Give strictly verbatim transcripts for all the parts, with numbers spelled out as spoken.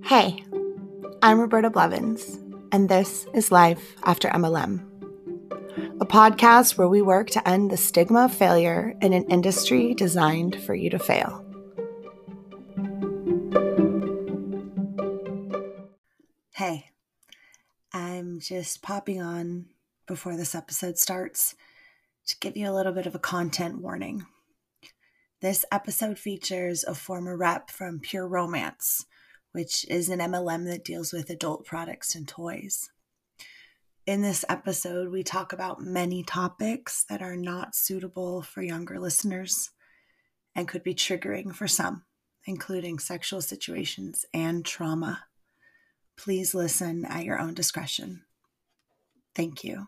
Hey, I'm Roberta Blevins, and this is Life After M L M, a podcast where we work to end the stigma of failure in an industry designed for you to fail. Hey, I'm just popping on before this episode starts to give you a little bit of a content warning. This episode features a former rep from Pure Romance, which is an M L M that deals with adult products and toys. In this episode, we talk about many topics that are not suitable for younger listeners and could be triggering for some, including sexual situations and trauma. Please listen at your own discretion. Thank you.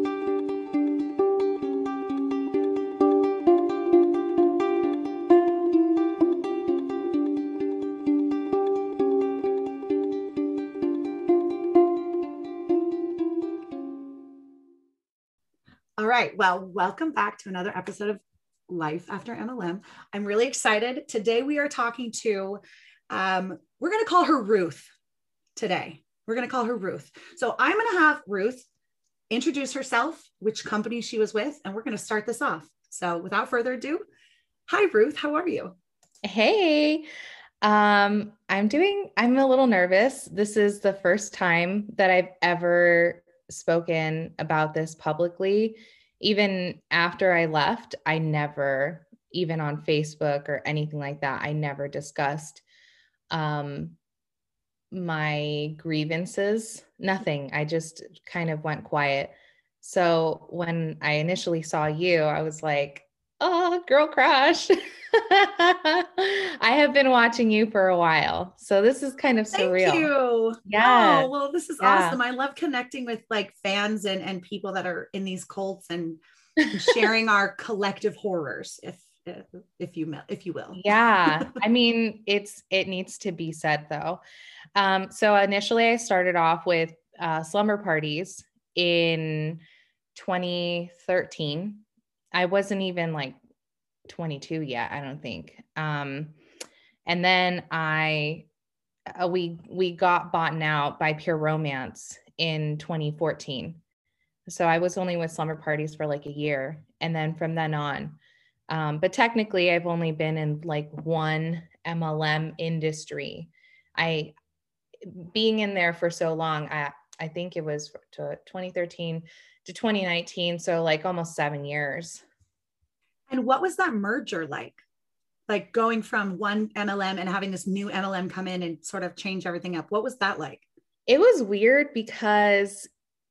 All right. Well, welcome back to another episode of Life After M L M. I'm really excited. Today we are talking to, um, we're going to call her Ruth today. We're going to call her Ruth. So I'm going to have Ruth introduce herself, which company she was with, and we're going to start this off. So without further ado, hi, Ruth. How are you? Hey, um, I'm doing, I'm a little nervous. This is the first time that I've ever spoken about this publicly. Even after I left, I never, even on Facebook or anything like that, I never discussed um, my grievances, nothing. I just kind of went quiet. So when I initially saw you, I was like, oh, girl crush. I have been watching you for a while. So this is kind of surreal. Thank you. Yeah. Oh, well, this is yeah. awesome. I love connecting with like fans and, and people that are in these cults and, and sharing our collective horrors, if if you if you will. Yeah. I mean, it's it needs to be said though. Um, so initially I started off with uh, slumber parties in twenty thirteen. I wasn't even like twenty-two yet, I don't think. Um, and then I, uh, we, we got bought out by Pure Romance in twenty fourteen. So I was only with slumber parties for like a year. And then from then on, um, but technically I've only been in like one M L M industry. I, being in there for so long, I, I think it was to twenty thirteen to twenty nineteen. So like almost seven years. And what was that merger like? Like going from one M L M and having this new M L M come in and sort of change everything up. What was that like? It was weird because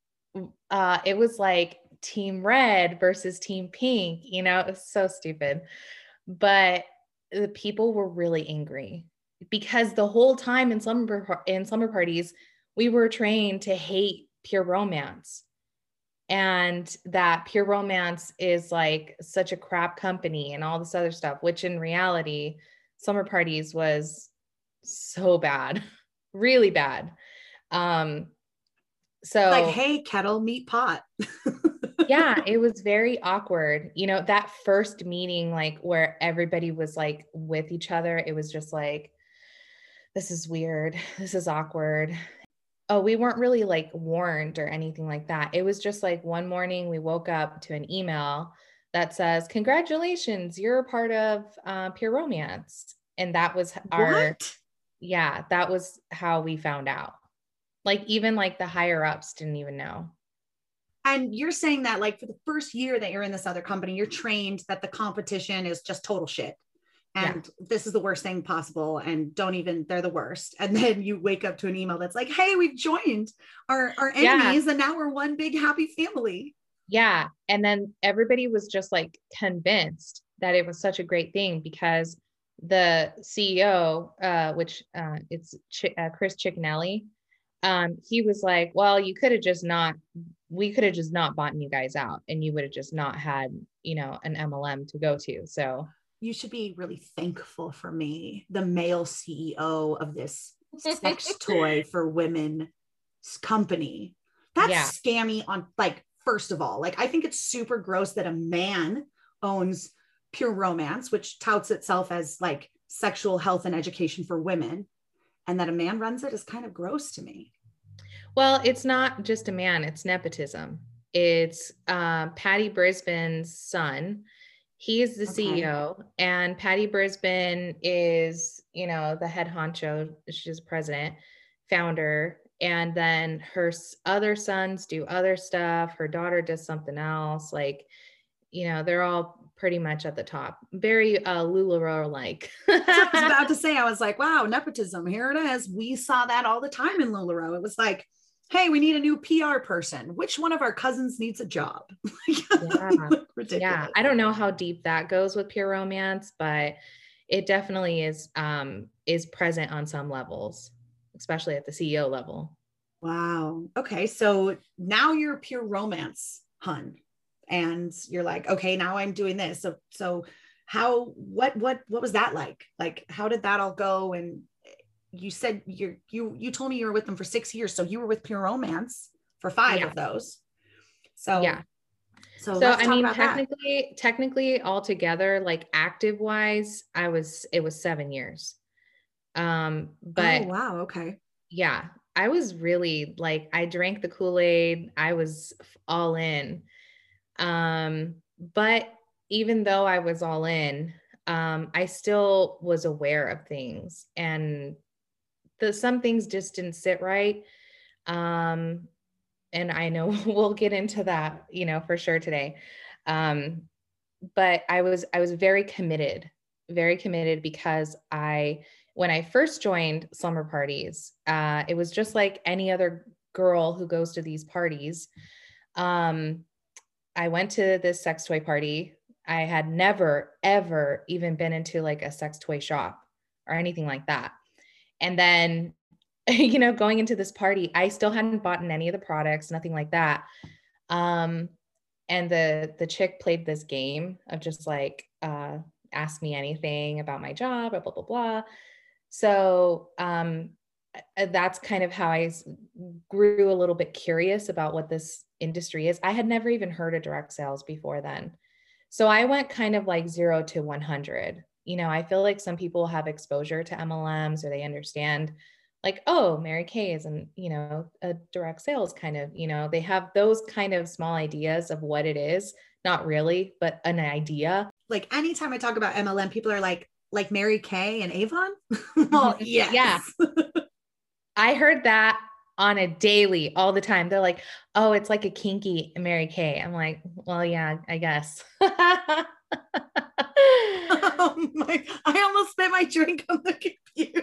uh, it was like Team Red versus Team Pink, you know, it was so stupid. But the people were really angry because the whole time in slumber, in slumber parties, we were trained to hate Pure Romance. And that Pure Romance is like such a crap company and all this other stuff, which in reality, slumber parties was so bad, really bad. Um, so like, hey, kettle, meet pot. yeah, it was very awkward. You know, that first meeting, like where everybody was like with each other, it was just like, this is weird. This is awkward. Oh, we weren't really like warned or anything like that. It was just like one morning we woke up to an email that says, congratulations, you're a part of uh, Pure Romance. And that was our, what? yeah, that was how we found out. Like even like the higher ups didn't even know. And you're saying that like for the first year that you're in this other company, you're trained that the competition is just total shit. And yeah. This is the worst thing possible. And don't even, they're the worst. And then you wake up to an email that's like, hey, we've joined our, our enemies yeah. and now we're one big happy family. Yeah. And then everybody was just like convinced that it was such a great thing because the C E O, uh, which uh, it's Ch- uh, Chris Ciccinelli, um, he was like, well, you could have just not, we could have just not bought you guys out and you would have just not had, you know, an M L M to go to. So you should be really thankful for me, the male C E O of this sex toy for women company. That's yeah. scammy on like, first of all, like, I think it's super gross that a man owns Pure Romance, which touts itself as like sexual health and education for women. and that a man runs it is kind of gross to me. Well, it's not just a man, it's nepotism. It's uh, Patty Brisbane's son. He is the Okay. C E O, and Patty Brisbane is, you know, the head honcho. She's president, founder. And then her s- other sons do other stuff. Her daughter does something else. Like, you know, they're all pretty much at the top. Very uh, LuLaRoe like. That's what I was about to say. I was like, wow, nepotism. Here it is. We saw that all the time in LuLaRoe. It was like, hey, we need a new P R person. Which one of our cousins needs a job? Yeah. Ridiculous. Yeah. I don't know how deep that goes with pure romance, but it definitely is um is present on some levels, especially at the C E O level. Wow. Okay. So now you're pure romance, hun. And you're like, okay, now I'm doing this. So so how what what what was that like? Like how did that all go? And you said you're you you told me you were with them for six years. So you were with pure romance for five Yeah. of those. So Yeah. so So let's I talk mean about that. technically technically altogether, like active wise, I was it was seven years. Um, Oh but wow. Okay. yeah, I was really like I drank the Kool-Aid. I was f- all in. Um, but even though I was all in, um, I still was aware of things, and the some things just didn't sit right. Um, and I know we'll get into that, you know, for sure today. Um, but I was I was very committed, very committed because I when I first joined slumber parties, uh, it was just like any other girl who goes to these parties. Um, I went to this sex toy party. I had never, ever even been into like a sex toy shop or anything like that. And then, you know, going into this party, I still hadn't bought any of the products, nothing like that. Um, and the the chick played this game of just like uh ask me anything about my job or blah blah blah. So um uh, that's kind of how I s- grew a little bit curious about what this industry is. I had never even heard of direct sales before then. So I went kind of like zero to one hundred. You know, I feel like some people have exposure to M L Ms or they understand like, oh, Mary Kay is an, you know, a direct sales kind of, you know, they have those kind of small ideas of what it is. Not really, but an idea. Like anytime I talk about M L M, people are like, like Mary Kay and Avon. Well, Mhm. Yeah. yes. I heard that on a daily all the time. They're like, oh, it's like a kinky Mary Kay. I'm like, well, yeah, I guess. Oh my, I almost spit my drink on the computer.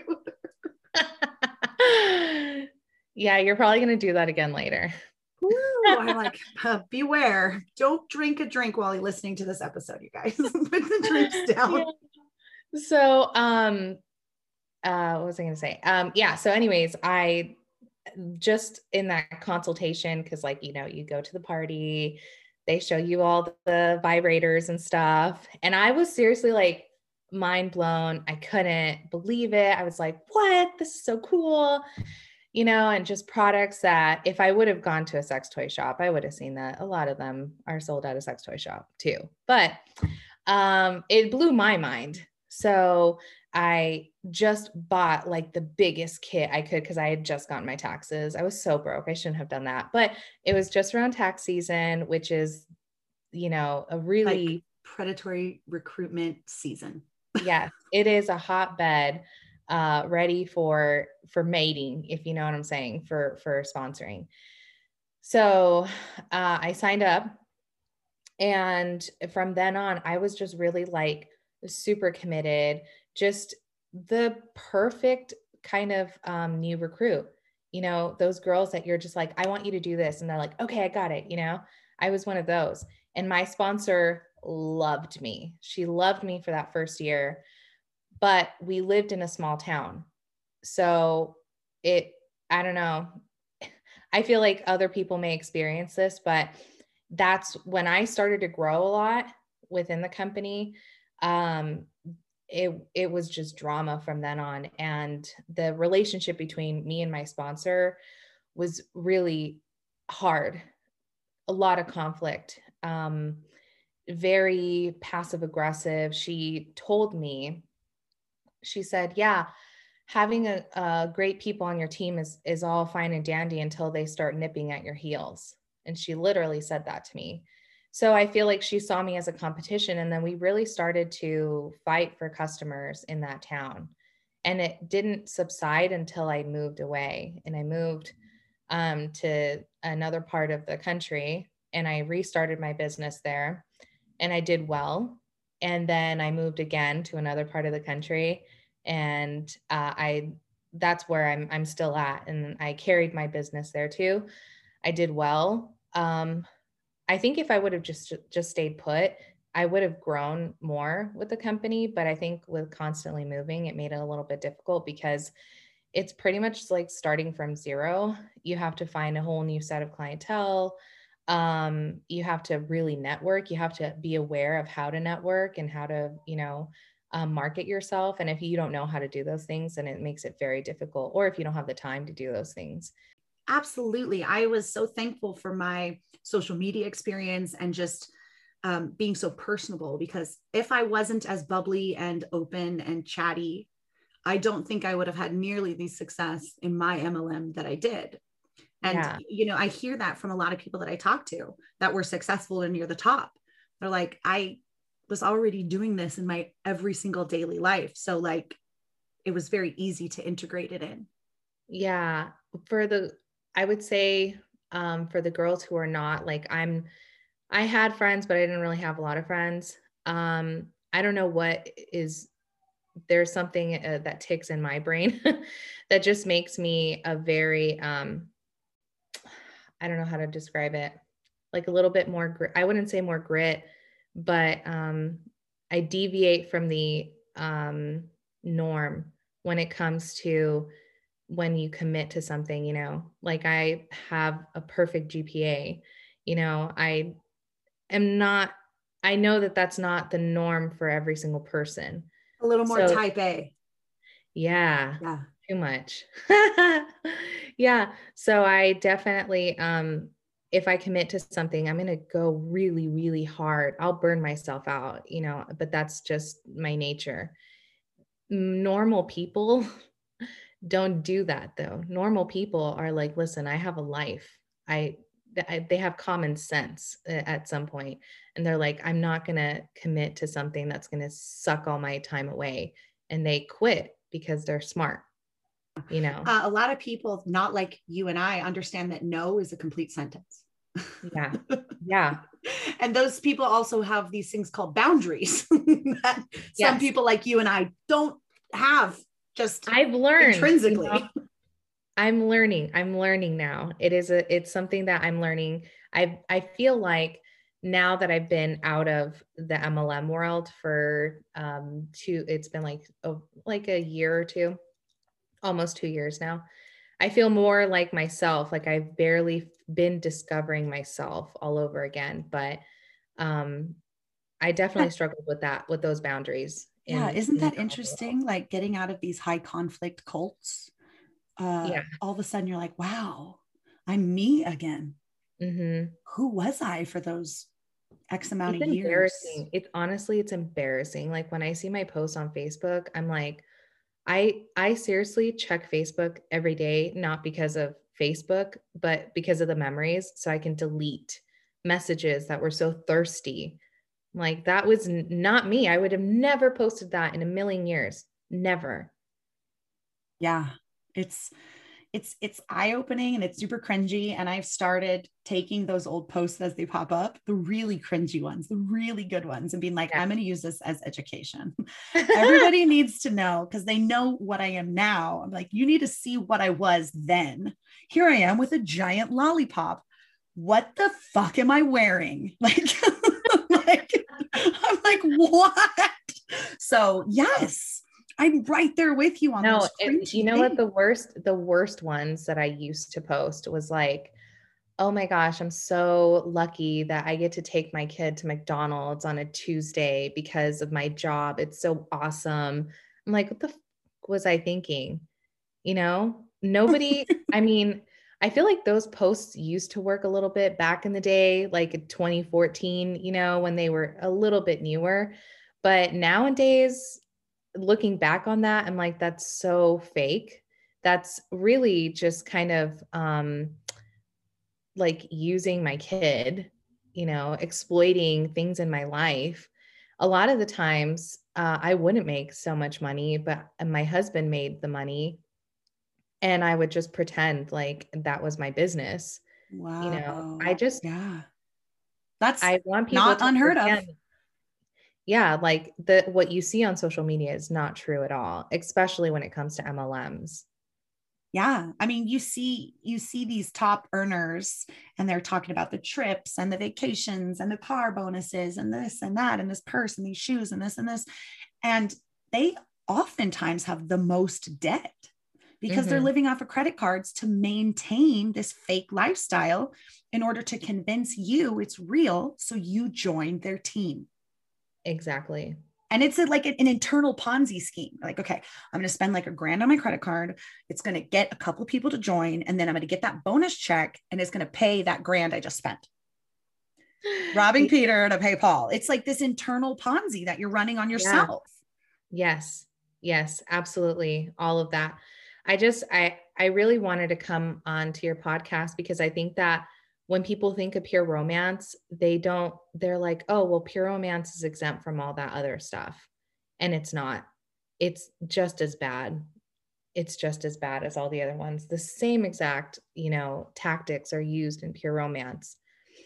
Yeah, you're probably going to do that again later. Woo, I'm like, uh, beware. Don't drink a drink while you're listening to this episode, you guys. Put the drinks Yeah. down. So, um, uh, what was I going to say? Um, yeah. So anyways, I just in that consultation, cause like, you know, you go to the party, they show you all the vibrators and stuff. And I was seriously like mind blown. I couldn't believe it. I was like, what? This is so cool. You know, and just products that if I would have gone to a sex toy shop, I would have seen that a lot of them are sold at a sex toy shop too. But um, it blew my mind. So I just bought like the biggest kit I could because I had just gotten my taxes. I was so broke. I shouldn't have done that. But it was just around tax season, which is, you know, a Like really, predatory recruitment season. yes, it is a hotbed uh ready for for mating, if you know what I'm saying, for for sponsoring. So uh I signed up, and from then on I was just really like super committed, just the perfect kind of um new recruit. You know, those girls that you're just like, I want you to do this, and they're like, okay, I got it, you know. I was one of those, and my sponsor loved me. She loved me for that first year, but we lived in a small town. So it, I don't know. I feel like other people may experience this, but that's when I started to grow a lot within the company. Um, it it was just drama from then on, and the relationship between me and my sponsor was really hard. A lot of conflict. Um, very passive aggressive. She told me, she said, yeah, having a, a great people on your team is is all fine and dandy until they start nipping at your heels. And she literally said that to me. So I feel like she saw me as a competition, and then we really started to fight for customers in that town. And it didn't subside until I moved away, and I moved um, to another part of the country, and I restarted my business there, and I did well. And then I moved again to another part of the country, and uh, I that's where I'm I'm still at, and I carried my business there too. I did well. Um, I think if I would have just just stayed put, I would have grown more with the company. But I think with constantly moving, it made it a little bit difficult because it's pretty much like starting from zero. You have to find a whole new set of clientele. Um, you have to really network. You have to be aware of how to network and how to, you know, um, market yourself. And if you don't know how to do those things, then it makes it very difficult. Or if you don't have the time to do those things. Absolutely. I was so thankful for my social media experience and just um, being so personable, because if I wasn't as bubbly and open and chatty, I don't think I would have had nearly the success in my M L M that I did. And, Yeah. you know, I hear that from a lot of people that I talk to that were successful and near the top. They're like, I was already doing this in my every single daily life. So like, it was very easy to integrate it in. Yeah. For the, I would say um, for the girls who are not like, I'm, I had friends, but I didn't really have a lot of friends. Um, I don't know what is, there's something uh, that ticks in my brain that just makes me a very, um, I don't know how to describe it, like a little bit more, grit. I wouldn't say more grit, but um, I deviate from the um, norm when it comes to when you commit to something, you know, like I have a perfect G P A, you know, I am not, I know that that's not the norm for every single person. A little more So type A. yeah, Yeah. too much. Yeah. So I definitely, um, if I commit to something, I'm going to go really, really hard. I'll burn myself out, you know, but that's just my nature. Normal people don't do that though. Normal people are like, listen, I have a life. I, I they have common sense uh, at some point, and they're like, I'm not going to commit to something that's going to suck all my time away. And they quit because they're smart, you know? Uh, a lot of people, not like you and I, understand that no is a complete sentence. Yeah. Yeah. And those people also have these things called boundaries that some Yes. people like you and I don't have, just I've learned intrinsically. You know, I'm learning. I'm learning now. It is a, it's something that I'm learning. I, I feel like now that I've been out of the M L M world for um two, it's been like, a, like a year or two, almost two years now. I feel more like myself. Like I've barely been discovering myself all over again, but um, I definitely struggled with that, with those boundaries. Yeah, In, isn't in that interesting? Like getting out of these high conflict cults, uh, yeah. all of a sudden you're like, wow, I'm me again. Mm-hmm. Who was I for those X amount It's of years? embarrassing. It's honestly, it's embarrassing. Like when I see my posts on Facebook, I'm like, I I seriously check Facebook every day, not because of Facebook, but because of the memories, so I can delete messages that were so thirsty. Like that was n- not me. I would have never posted that in a million years. Never. Yeah, it's it's it's eye-opening and it's super cringy, and I've started taking those old posts as they pop up, the really cringy ones, the really good ones, and being like, Yeah. I'm going to use this as education. Everybody needs to know, because they know what I am now. I'm like, you need to see what I was then. Here I am with a giant lollipop. What the fuck am I wearing? Like, like I'm like, what? So yes, I'm right there with you on No, those it, cringy you know things. what, the worst, the worst ones that I used to post was like, oh my gosh, I'm so lucky that I get to take my kid to McDonald's on a Tuesday because of my job. It's so awesome. I'm like, what the f- was I thinking? You know, nobody, I mean, I feel like those posts used to work a little bit back in the day, like in twenty fourteen, you know, when they were a little bit newer. But nowadays, looking back on that, I'm like, that's so fake. That's really just kind of um, like using my kid, you know, exploiting things in my life. A lot of the times uh, I wouldn't make so much money, but my husband made the money, and I would just pretend like that was my business. You know, I Wow. just, Yeah. That's I want people not to unheard of. understand, yeah, like the what you see on social media is not true at all, especially when it comes to M L Ms. Yeah. I mean, you see, you see these top earners and they're talking about the trips and the vacations and the car bonuses and this and that and this purse and these shoes and this and this. And they oftentimes have the most debt because they're Mm-hmm. living off of credit cards to maintain this fake lifestyle in order to convince you it's real. So you join their team. Exactly. And it's a, like an, an internal Ponzi scheme. Like, okay, I'm going to spend like a grand on my credit card. It's going to get a couple of people to join. And then I'm going to get that bonus check and it's going to pay that grand I just spent. Robbing Peter to pay Paul. It's like this internal Ponzi that you're running on Yeah. yourself. Yes. Yes, absolutely. All of that. I just, I, I really wanted to come on to your podcast because I think that when people think of pure romance, they don't, they're like, oh, well, pure romance is exempt from all that other stuff. And it's not. It's just as bad. It's just as bad as all the other ones. The same exact, you know, tactics are used in pure romance.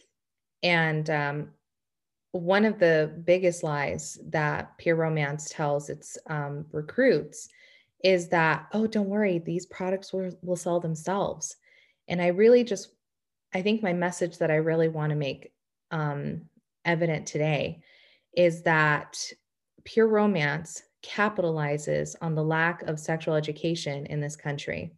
And um, one of the biggest lies that pure romance tells its um, recruits is that, oh, don't worry, these products will, will sell themselves. And I really just, I think my message that I really want to make um, evident today is that pure romance capitalizes on the lack of sexual education in this country.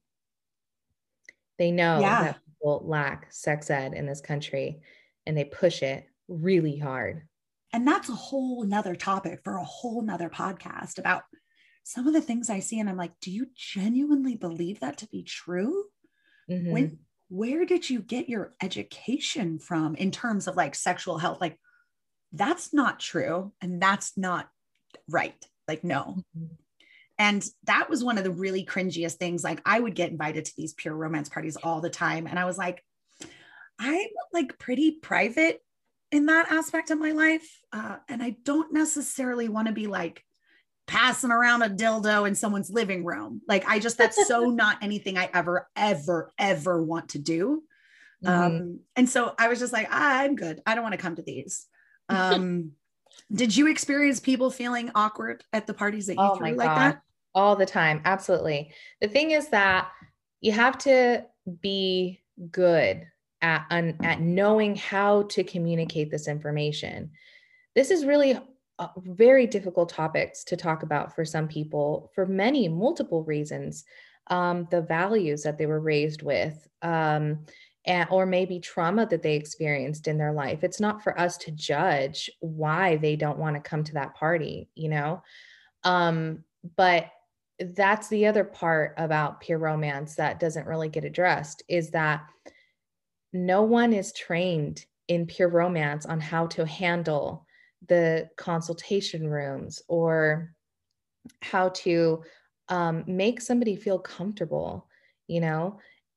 They know Yeah. that people lack sex ed in this country, and they push it really hard. And that's a whole nother topic for a whole nother podcast about some of the things I see. And I'm like, do you genuinely believe that to be true? Mm-hmm. When, where did you get your education from in terms of like sexual health? Like, that's not true. And that's not right. Like, no. Mm-hmm. And that was one of the really cringiest things. Like, I would get invited to these pure romance parties all the time. And I was like, I'm like pretty private in that aspect of my life. Uh, and I don't necessarily want to be like passing around a dildo in someone's living room. Like, I just, that's so not anything I ever, ever, ever want to do. Mm-hmm. Um, and so I was just like, ah, I'm good. I don't want to come to these. Um, did you experience people feeling awkward at the parties that you Oh threw my like God. that? All the time. Absolutely. The thing is that you have to be good at, at knowing how to communicate this information. This is really uh, very difficult topics to talk about for some people for many multiple reasons. Um, the values that they were raised with, um, and, or maybe trauma that they experienced in their life. It's not for us to judge why they don't want to come to that party, you know? Um, but that's the other part about pure romance that doesn't really get addressed, is that no one is trained in pure romance on how to handle the consultation rooms or how to um, make somebody feel comfortable. You know,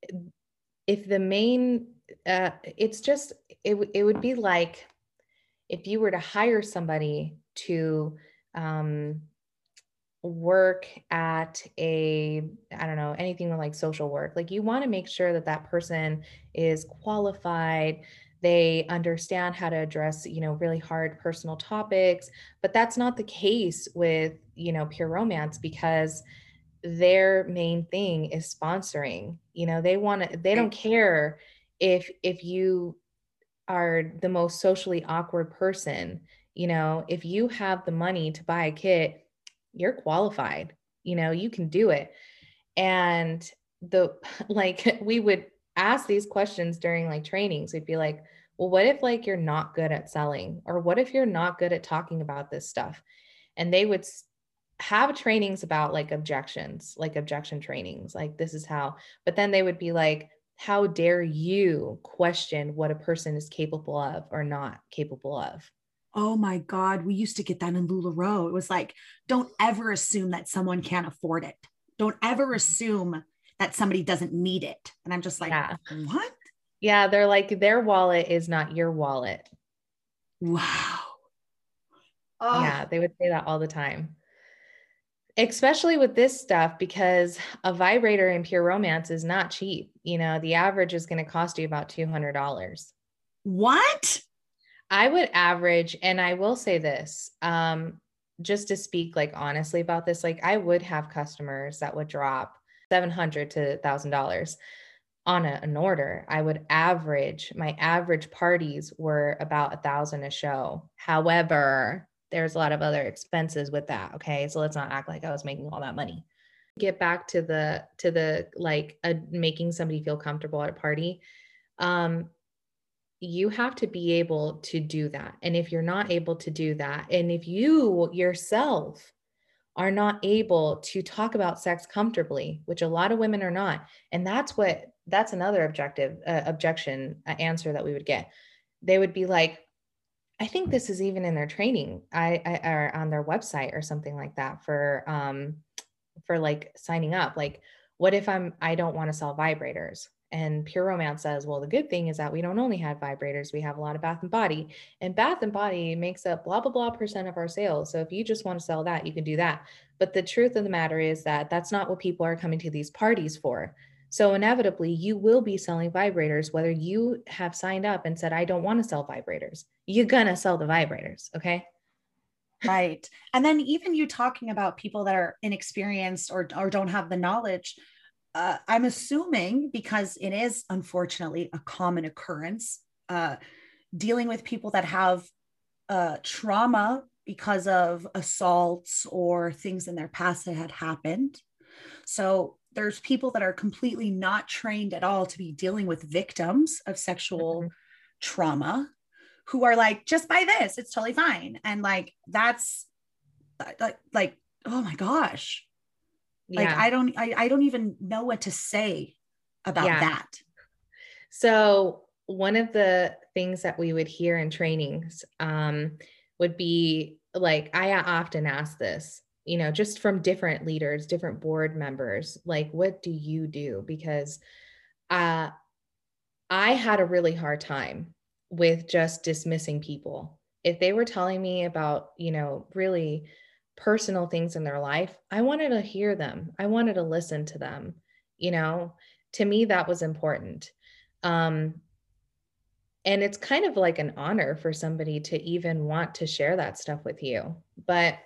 if the main, uh, it's just, it, w- it would be like if you were to hire somebody to um, work at a, I don't know, anything like social work, like you want to make sure that that person is qualified, they understand how to address, you know, really hard personal topics. But that's not the case with, you know, pure romance, because their main thing is sponsoring. You know, they want to, they don't care if if you are the most socially awkward person. You know, if you have the money to buy a kit, you're qualified, you know, you can do it. And the, like, we would ask these questions during like trainings. We'd be like, well, what if like you're not good at selling? Or what if you're not good at talking about this stuff? And they would have trainings about like objections, like objection trainings, like this is how, but then they would be like, how dare you question what a person is capable of or not capable of? Oh my God. We used to get that in LuLaRoe. It was like, don't ever assume that someone can't afford it. Don't ever assume that somebody doesn't need it. And I'm just like, Yeah. what? Yeah. They're like, their wallet is not your wallet. Wow. Oh. Yeah. They would say that all the time. Especially with this stuff, because a vibrator in Pure Romance is not cheap. You know, the average is going to cost you about two hundred dollars. What? I would average, and I will say this, um, just to speak like honestly about this, like I would have customers that would drop seven hundred to one thousand dollars on a, an order. I would average, my average parties were about a thousand a show. However, there's a lot of other expenses with that. Okay. So let's not act like I was making all that money. Get back to the, to the, like uh, making somebody feel comfortable at a party. Um, you have to be able to do that. And if you're not able to do that, and if you yourself are not able to talk about sex comfortably, which a lot of women are not. And that's what, that's another objective, uh, objection, uh, answer that we would get. They would be like, I think this is even in their training, I, I or on their website or something like that for, um, for like signing up. Like, what if I'm, I don't want to sell vibrators? And Pure Romance says, well, the good thing is that we don't only have vibrators, we have a lot of Bath and Body, and Bath and Body makes up blah, blah, blah percent of our sales. So if you just want to sell that, you can do that. But the truth of the matter is that that's not what people are coming to these parties for. So inevitably you will be selling vibrators, whether you have signed up and said, I don't want to sell vibrators, you're going to sell the vibrators. Okay. Right. And then even you talking about people that are inexperienced or, or don't have the knowledge, uh, I'm assuming, because it is unfortunately a common occurrence, uh, dealing with people that have uh, trauma because of assaults or things in their past that had happened. So there's people that are completely not trained at all to be dealing with victims of sexual Mm-hmm. trauma, who are like, just buy this, it's totally fine. And like, that's like, like, oh my gosh. Yeah. Like, I don't, I, I don't even know what to say about Yeah. that. So one of the things that we would hear in trainings um, would be like, I often ask this, you know, just from different leaders, different board members, like, what do you do? Because uh, I had a really hard time with just dismissing people. If they were telling me about, you know, really personal things in their life, I wanted to hear them. I wanted to listen to them. You know, to me, that was important. Um, and it's kind of like an honor for somebody to even want to share that stuff with you. But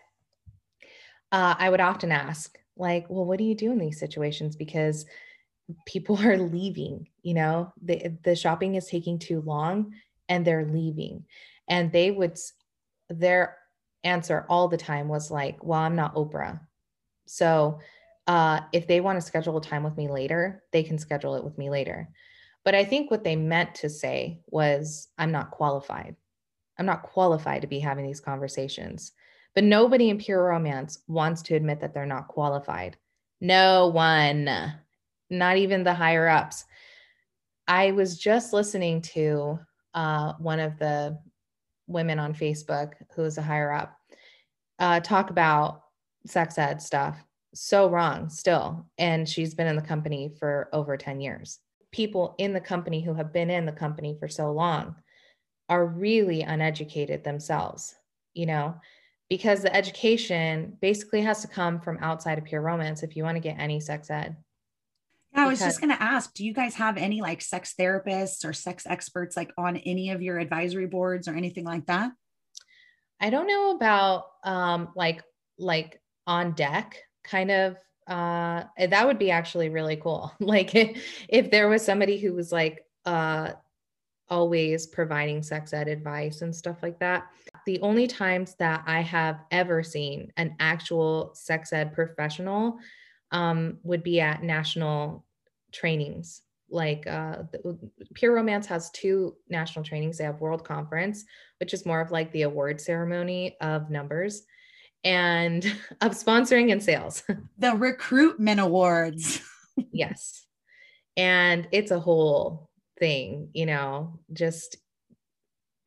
uh, I would often ask, like, well, what do you do in these situations? Because people are leaving, you know, the, the shopping is taking too long and they're leaving. And they would, their answer all the time was like, well, I'm not Oprah. So uh, if they want to schedule a time with me later, they can schedule it with me later. But I think what they meant to say was, I'm not qualified. I'm not qualified to be having these conversations. But nobody in Pure Romance wants to admit that they're not qualified. No one, not even the higher ups. I was just listening to uh, one of the women on Facebook who is a higher up uh, talk about sex ed stuff. So wrong still. And she's been in the company for over ten years. People in the company who have been in the company for so long are really uneducated themselves, you know, because the education basically has to come from outside of Pure Romance if you want to get any sex ed. Yeah, I was Because just going to ask, do you guys have any like sex therapists or sex experts like on any of your advisory boards or anything like that? I don't know about um, like like on deck kind of uh, that would be actually really cool. Like if, if there was somebody who was like uh, always providing sex ed advice and stuff like that. The only times that I have ever seen an actual sex ed professional um, would be at national trainings. Like uh, the, Pure Romance has two national trainings. They have World Conference, which is more of like the award ceremony of numbers and of sponsoring and sales. The recruitment awards. Yes. And it's a whole thing, you know, just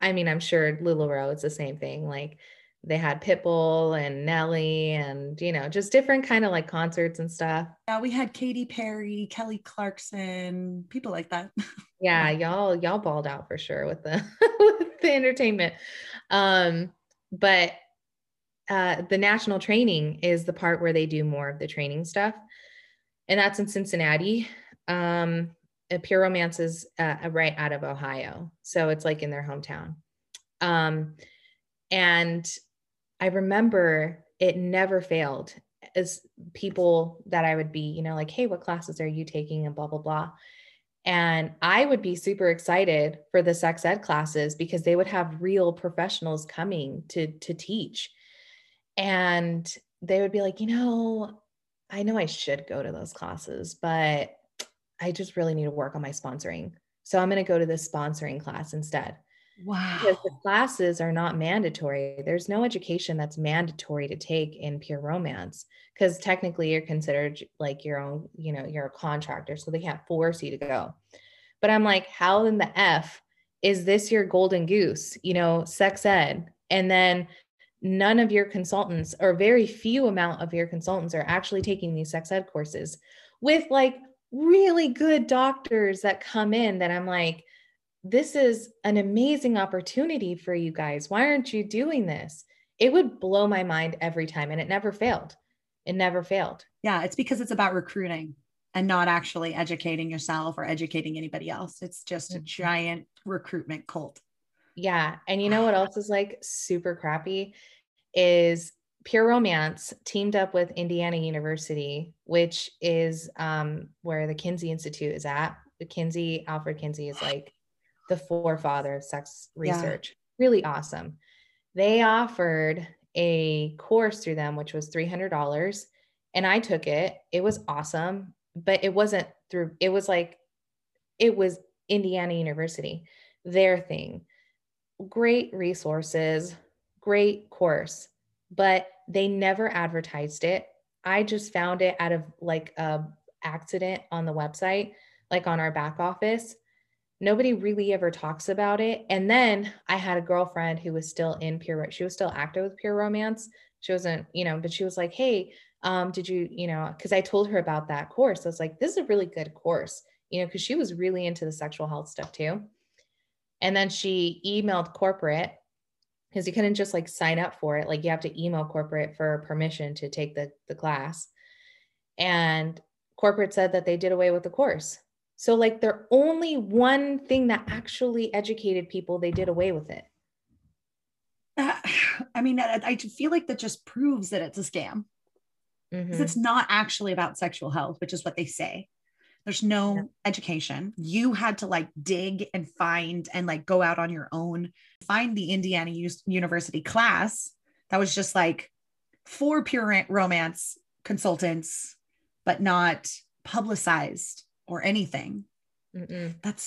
I mean, I'm sure LuLaRoe, it's the same thing. Like they had Pitbull and Nelly and, you know, just different kind of like concerts and stuff. Yeah, we had Katy Perry, Kelly Clarkson, people like that. Yeah, y'all, y'all balled out for sure with the with the entertainment. Um, but uh the national training is the part where they do more of the training stuff. And that's in Cincinnati. Um, Pure Romance is uh, right out of Ohio. So it's like in their hometown. Um, and I remember it never failed as people that I would be, you know, like, hey, what classes are you taking and blah, blah, blah. And I would be super excited for the sex ed classes because they would have real professionals coming to, to teach. And they would be like, you know, I know I should go to those classes, but I just really need to work on my sponsoring. So I'm going to go to this sponsoring class instead. Wow. Because the classes are not mandatory. There's no education that's mandatory to take in Pure Romance because technically you're considered like your own, you know, you're a contractor, so they can't force you to go. But I'm like, how in the F is this your golden goose, you know, sex ed? And then none of your consultants or very few amount of your consultants are actually taking these sex ed courses with like really good doctors that come in that I'm like, this is an amazing opportunity for you guys. Why aren't you doing this? It would blow my mind every time. And it never failed. It never failed. Yeah. It's because it's about recruiting and not actually educating yourself or educating anybody else. It's just a giant recruitment cult. Yeah. And you know what else is like super crappy is Pure Romance teamed up with Indiana University, which is um, where the Kinsey Institute is at. The Kinsey, Alfred Kinsey is like the forefather of sex research. Yeah. Really awesome. They offered a course through them, which was three hundred dollars. And I took it. It was awesome, but it wasn't through, it was like, it was Indiana University, their thing. Great resources, great course, but they never advertised it. I just found it out of like a accident on the website, like on our back office. Nobody really ever talks about it. And then I had a girlfriend who was still in Pure, she was still active with Pure Romance. She wasn't, you know, but she was like, hey, um, did you, you know, because I told her about that course. I was like, this is a really good course, you know, because she was really into the sexual health stuff too. And then she emailed corporate because you couldn't just like sign up for it. Like you have to email corporate for permission to take the, the class. And corporate said that they did away with the course. So like their only one thing that actually educated people, they did away with it. Uh, I mean, I, I feel like that just proves that it's a scam. Because mm-hmm. It's not actually about sexual health, which is what they say. There's no yeah. education. You had to like dig and find and like go out on your own, find the Indiana U- University class that was just like for Pure Romance consultants, but not publicized or anything. Mm-mm. That's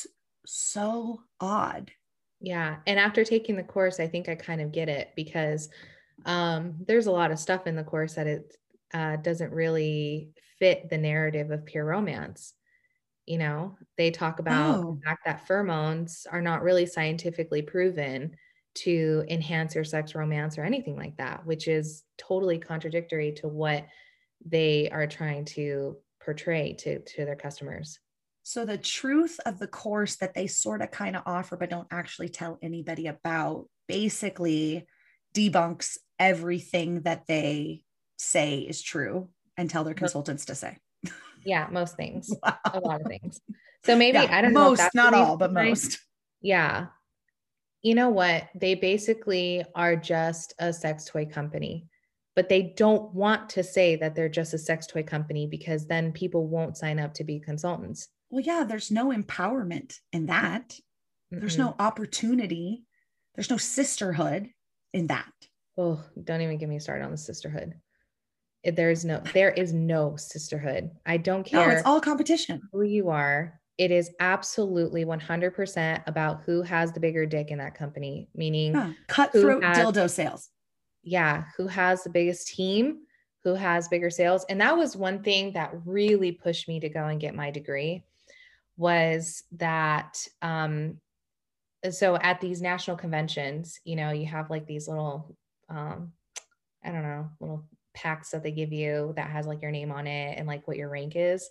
so odd. Yeah. And after taking the course, I think I kind of get it because um, there's a lot of stuff in the course that it uh, doesn't really fit the narrative of Pure Romance. You know, they talk about oh. the fact that pheromones are not really scientifically proven to enhance your sex romance or anything like that, which is totally contradictory to what they are trying to portray to, to their customers. So the truth of the course that they sort of kind of offer, but don't actually tell anybody about, basically debunks everything that they say is true and tell their consultants to say. Yeah, most things. Wow. A lot of things. So maybe, yeah, I don't most, know. Most, that's not all, but behind. most. Yeah. You know what? They basically are just a sex toy company, but they don't want to say that they're just a sex toy company because then people won't sign up to be consultants. Well, yeah, there's no empowerment in that. Mm-mm. There's no opportunity. There's no sisterhood in that. Oh, don't even get me started on the sisterhood. There is no, there is no sisterhood. I don't care. No, it's all competition. Who you are. It is absolutely one hundred percent about who has the bigger dick in that company, meaning yeah. cutthroat has, dildo sales. Yeah. Who has the biggest team, who has bigger sales. And that was one thing that really pushed me to go and get my degree was that um, so at these national conventions, you know, you have like these little, um, I don't know, little packs that they give you that has like your name on it and like what your rank is.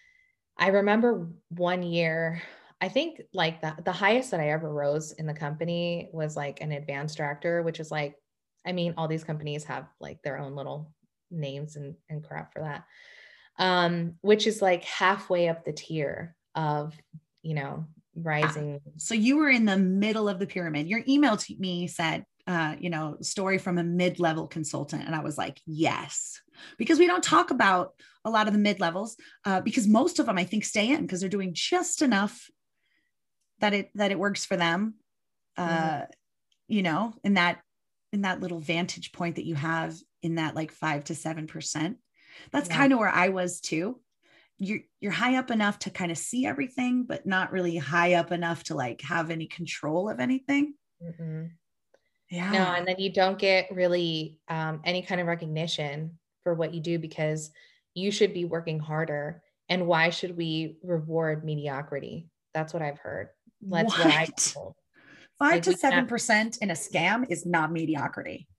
I remember one year, I think like the, the highest that I ever rose in the company was like an advanced director, which is like, I mean, all these companies have like their own little names and, and crap for that. Um, which is like halfway up the tier of, you know, rising. So you were in the middle of the pyramid. Your email to me said, uh, you know, story from a mid-level consultant. And I was like, yes, because we don't talk about a lot of the mid-levels uh, because most of them, I think, stay in because they're doing just enough that it, that it works for them. Uh, mm-hmm. You know, in that, in that little vantage point that you have in that like five to seven percent. That's yeah. kind of where I was too. You're, you're high up enough to kind of see everything, but not really high up enough to like have any control of anything. Mm-hmm. Yeah. No. And then you don't get really um, any kind of recognition for what you do because you should be working harder. And why should we reward mediocrity? That's what I've heard. That's what, what I told. Five like to seven percent in a scam is not mediocrity.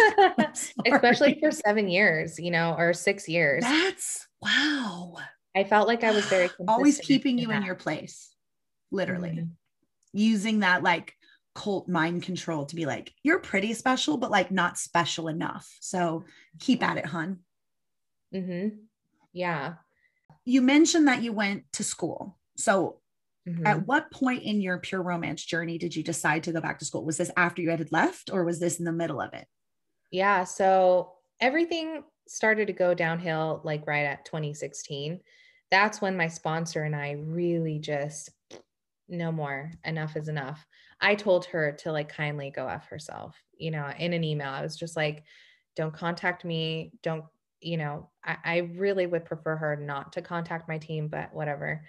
Especially for seven years, you know, or six years. That's wow. I felt like I was very always keeping you in, in your place, literally mm-hmm. using that like cult mind control to be like, you're pretty special, but like not special enough. So keep at it, hun. Mm-hmm. Yeah. You mentioned that you went to school. So mm-hmm. at what point in your pure romance journey did you decide to go back to school? Was this after you had left or was this in the middle of it? Yeah. So everything started to go downhill like right at twenty sixteen. That's when my sponsor and I really just, no more, enough is enough. I told her to like kindly go F herself, you know, in an email. I was just like, don't contact me. Don't, you know, I, I really would prefer her not to contact my team, but whatever.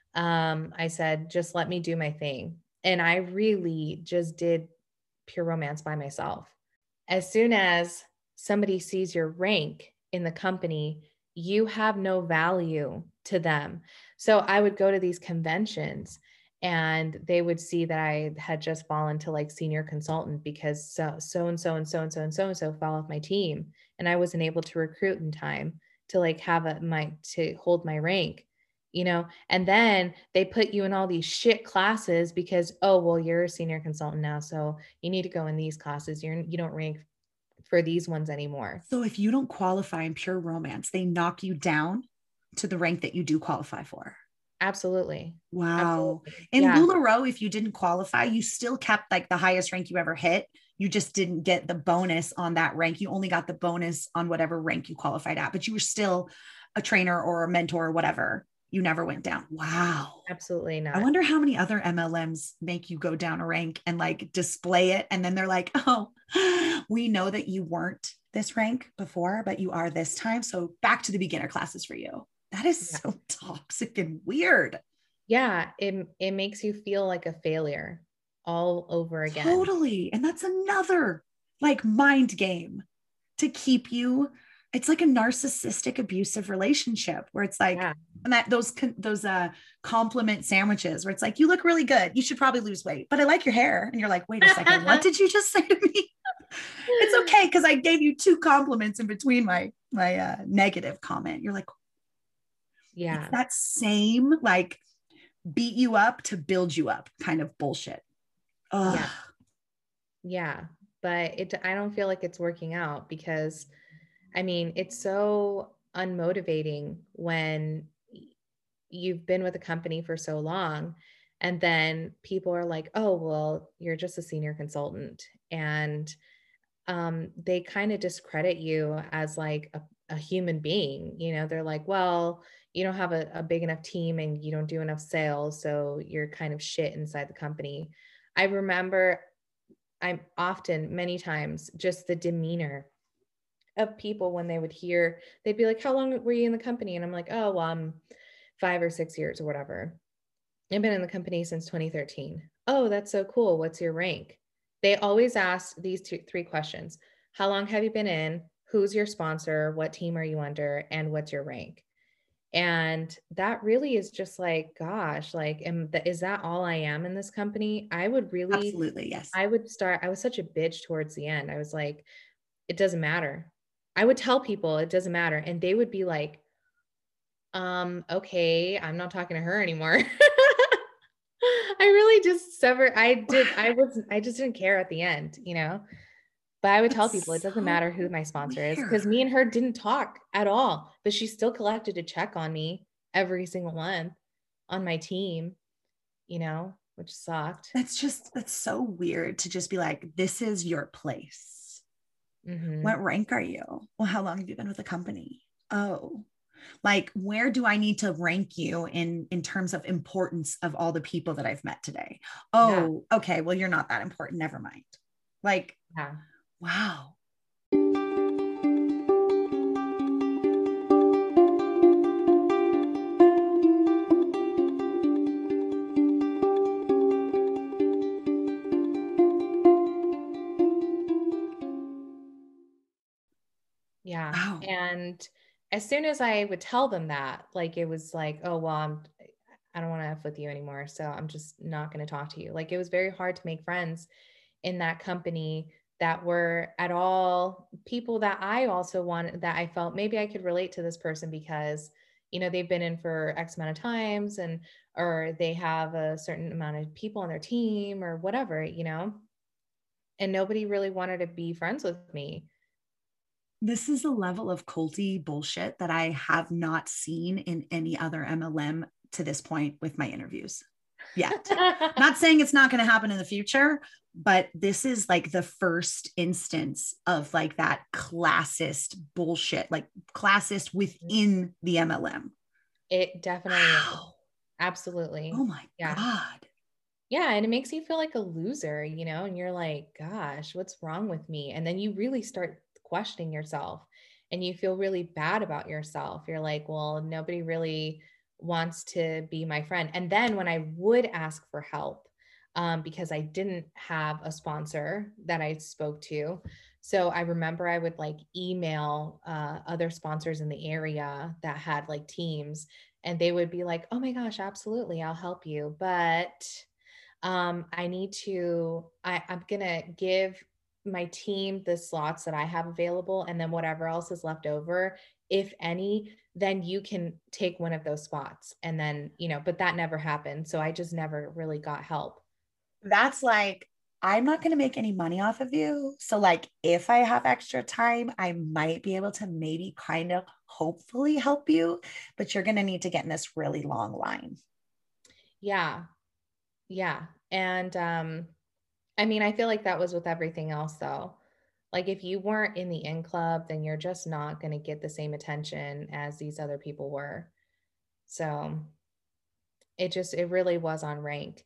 Um, I said, just let me do my thing. And I really just did pure romance by myself. As soon as somebody sees your rank in the company, you have no value to them. So I would go to these conventions and they would see that I had just fallen to like senior consultant because so, so and so and so and so and so and so fell off my team. And I wasn't able to recruit in time to like have a, my, to hold my rank, you know, and then they put you in all these shit classes because, oh, well, you're a senior consultant now. So you need to go in these classes. You're, you don't rank for these ones anymore. So if you don't qualify in pure romance, they knock you down to the rank that you do qualify for. Absolutely. Wow. Absolutely. In yeah. LuLaRoe, if you didn't qualify, you still kept like the highest rank you ever hit. You just didn't get the bonus on that rank. You only got the bonus on whatever rank you qualified at, but you were still a trainer or a mentor or whatever. You never went down. Wow. Absolutely not. I wonder how many other M L Ms make you go down a rank and like display it. And then they're like, oh, we know that you weren't this rank before, but you are this time. So back to the beginner classes for you. That is yeah. so toxic and weird. Yeah. It, it makes you feel like a failure all over again. Totally. And that's another like mind game to keep you. It's like a narcissistic abusive relationship where it's like, yeah. and that those, those, uh, compliment sandwiches where it's like, you look really good. You should probably lose weight, but I like your hair. And you're like, wait a second, what did you just say to me? It's okay. Cause I gave you two compliments in between my, my, uh, negative comment. You're like, yeah, it's that same, like beat you up to build you up kind of bullshit. Ugh. Yeah. Yeah. But it, I don't feel like it's working out because I mean, it's so unmotivating when you've been with a company for so long and then people are like, oh, well, you're just a senior consultant. And um, they kind of discredit you as like a, a human being. You know, they're like, well, you don't have a, a big enough team and you don't do enough sales. So you're kind of shit inside the company. I remember I'm often, many times, just the demeanor of people when they would hear, they'd be like, how long were you in the company? And I'm like, oh, well, I'm five or six years or whatever. I've been in the company since twenty thirteen. Oh, that's so cool. What's your rank? They always ask these two, three questions. How long have you been in? Who's your sponsor? What team are you under? And what's your rank? And that really is just like, gosh, like, am th- is that all I am in this company? I would really, Absolutely. Yes. I would start, I was such a bitch towards the end. I was like, it doesn't matter. I would tell people it doesn't matter. And they would be like, um, okay, I'm not talking to her anymore. I really just severed, I did, I was, I just didn't care at the end, you know? But I would tell That's people it doesn't so matter who my sponsor is, because weird. me and her didn't talk at all, but she still collected a check on me every single month on my team, you know, which sucked. That's just, that's so weird to just be like, this is your place. Mm-hmm. What rank are you? Well, how long have you been with the company? Oh, like, where do I need to rank you in in terms of importance of all the people that I've met today? Oh, yeah. Okay, well, you're not that important, never mind. Like, yeah. Wow. Yeah. Wow. And as soon as I would tell them that, like, it was like, oh, well, I'm, I don't want to F with you anymore. So I'm just not going to talk to you. Like, it was very hard to make friends in that company that were at all people that I also wanted, that I felt maybe I could relate to this person because, you know, they've been in for X amount of times, and, or they have a certain amount of people on their team or whatever, you know, and nobody really wanted to be friends with me. This is a level of culty bullshit that I have not seen in any other M L M to this point with my interviews yet. Not saying it's not going to happen in the future, but this is like the first instance of like that classist bullshit, like classist within the M L M. It definitely wow. is. Absolutely. Oh my yeah. God. Yeah. And it makes you feel like a loser, you know, and you're like, gosh, what's wrong with me? And then you really start questioning yourself and you feel really bad about yourself. You're like, well, nobody really wants to be my friend. And then when I would ask for help, um, because I didn't have a sponsor that I spoke to. So I remember I would like email uh, other sponsors in the area that had like teams, and they would be like, oh my gosh, absolutely, I'll help you. But um, I need to, I, I'm going to give my team the slots that I have available. And then whatever else is left over, if any, then you can take one of those spots. And then, you know, but that never happened. So I just never really got help. That's like, I'm not going to make any money off of you. So, like, if I have extra time, I might be able to maybe kind of hopefully help you, but you're going to need to get in this really long line. Yeah. Yeah. And, um, I mean, I feel like that was with everything else though. Like if you weren't in the in club, then you're just not going to get the same attention as these other people were. So it just, it really was on rank.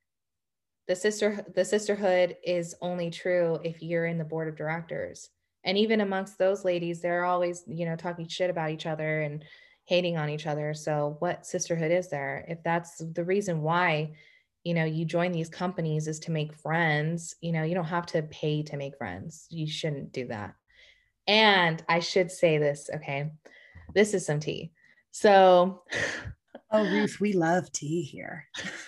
The sister, the sisterhood is only true if you're in the board of directors. And even amongst those ladies, they're always, you know, talking shit about each other and hating on each other. So what sisterhood is there? If that's the reason why, you know, you join these companies is to make friends, you know, you don't have to pay to make friends. You shouldn't do that. And I should say this, okay, this is some tea. So, oh, Ruth, we love tea here.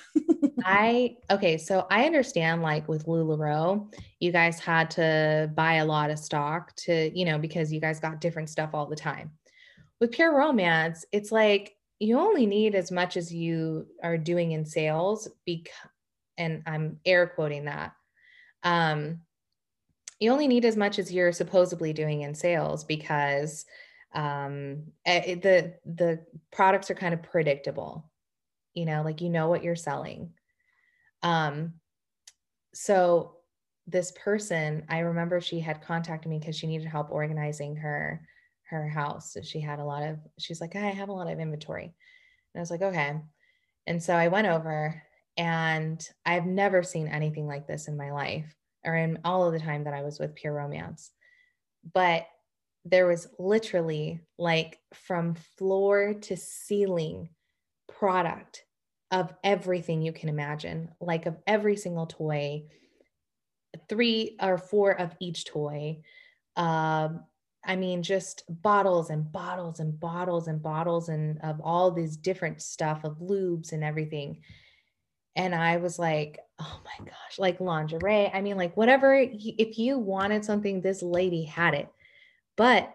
I, okay, so I understand like with LuLaRoe, you guys had to buy a lot of stock to, you know, because you guys got different stuff all the time. With Pure Romance, it's like you only need as much as you are doing in sales, because, and I'm air quoting that. Um, you only need as much as you're supposedly doing in sales because um, it, the the products are kind of predictable. You know, like you know what you're selling. Um, so this person, I remember she had contacted me because she needed help organizing her her house. So she had a lot of, she's like, I have a lot of inventory. And I was like, okay. And so I went over, and I've never seen anything like this in my life or in all of the time that I was with Pure Romance. But there was literally like from floor to ceiling product of everything you can imagine, like of every single toy, three or four of each toy, um, I mean, just bottles and bottles and bottles and bottles and of all these different stuff of lubes and everything. And I was like, oh my gosh, like lingerie. I mean, like whatever, if you wanted something, this lady had it. But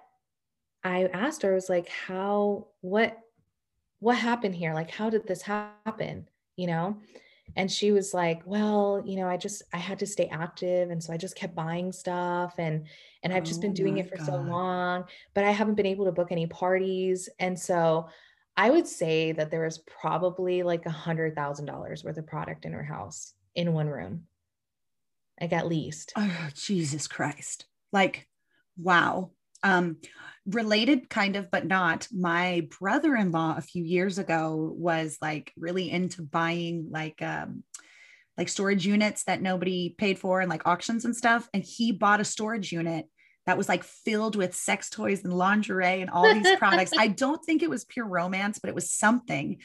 I asked her, I was like, how, what, what happened here? Like, how did this happen? You know? And she was like, well, you know, I just, I had to stay active. And so I just kept buying stuff and, and I've just Oh been doing my it for so God. long, but I haven't been able to book any parties. And so I would say that there was probably like a hundred thousand dollars worth of product in her house in one room, like at least. Oh, Jesus Christ. Like, wow. Um, related kind of, but not. My brother-in-law a few years ago was like really into buying like um like storage units that nobody paid for and like auctions and stuff. And he bought a storage unit that was like filled with sex toys and lingerie and all these products. I don't think it was pure romance, but it was something.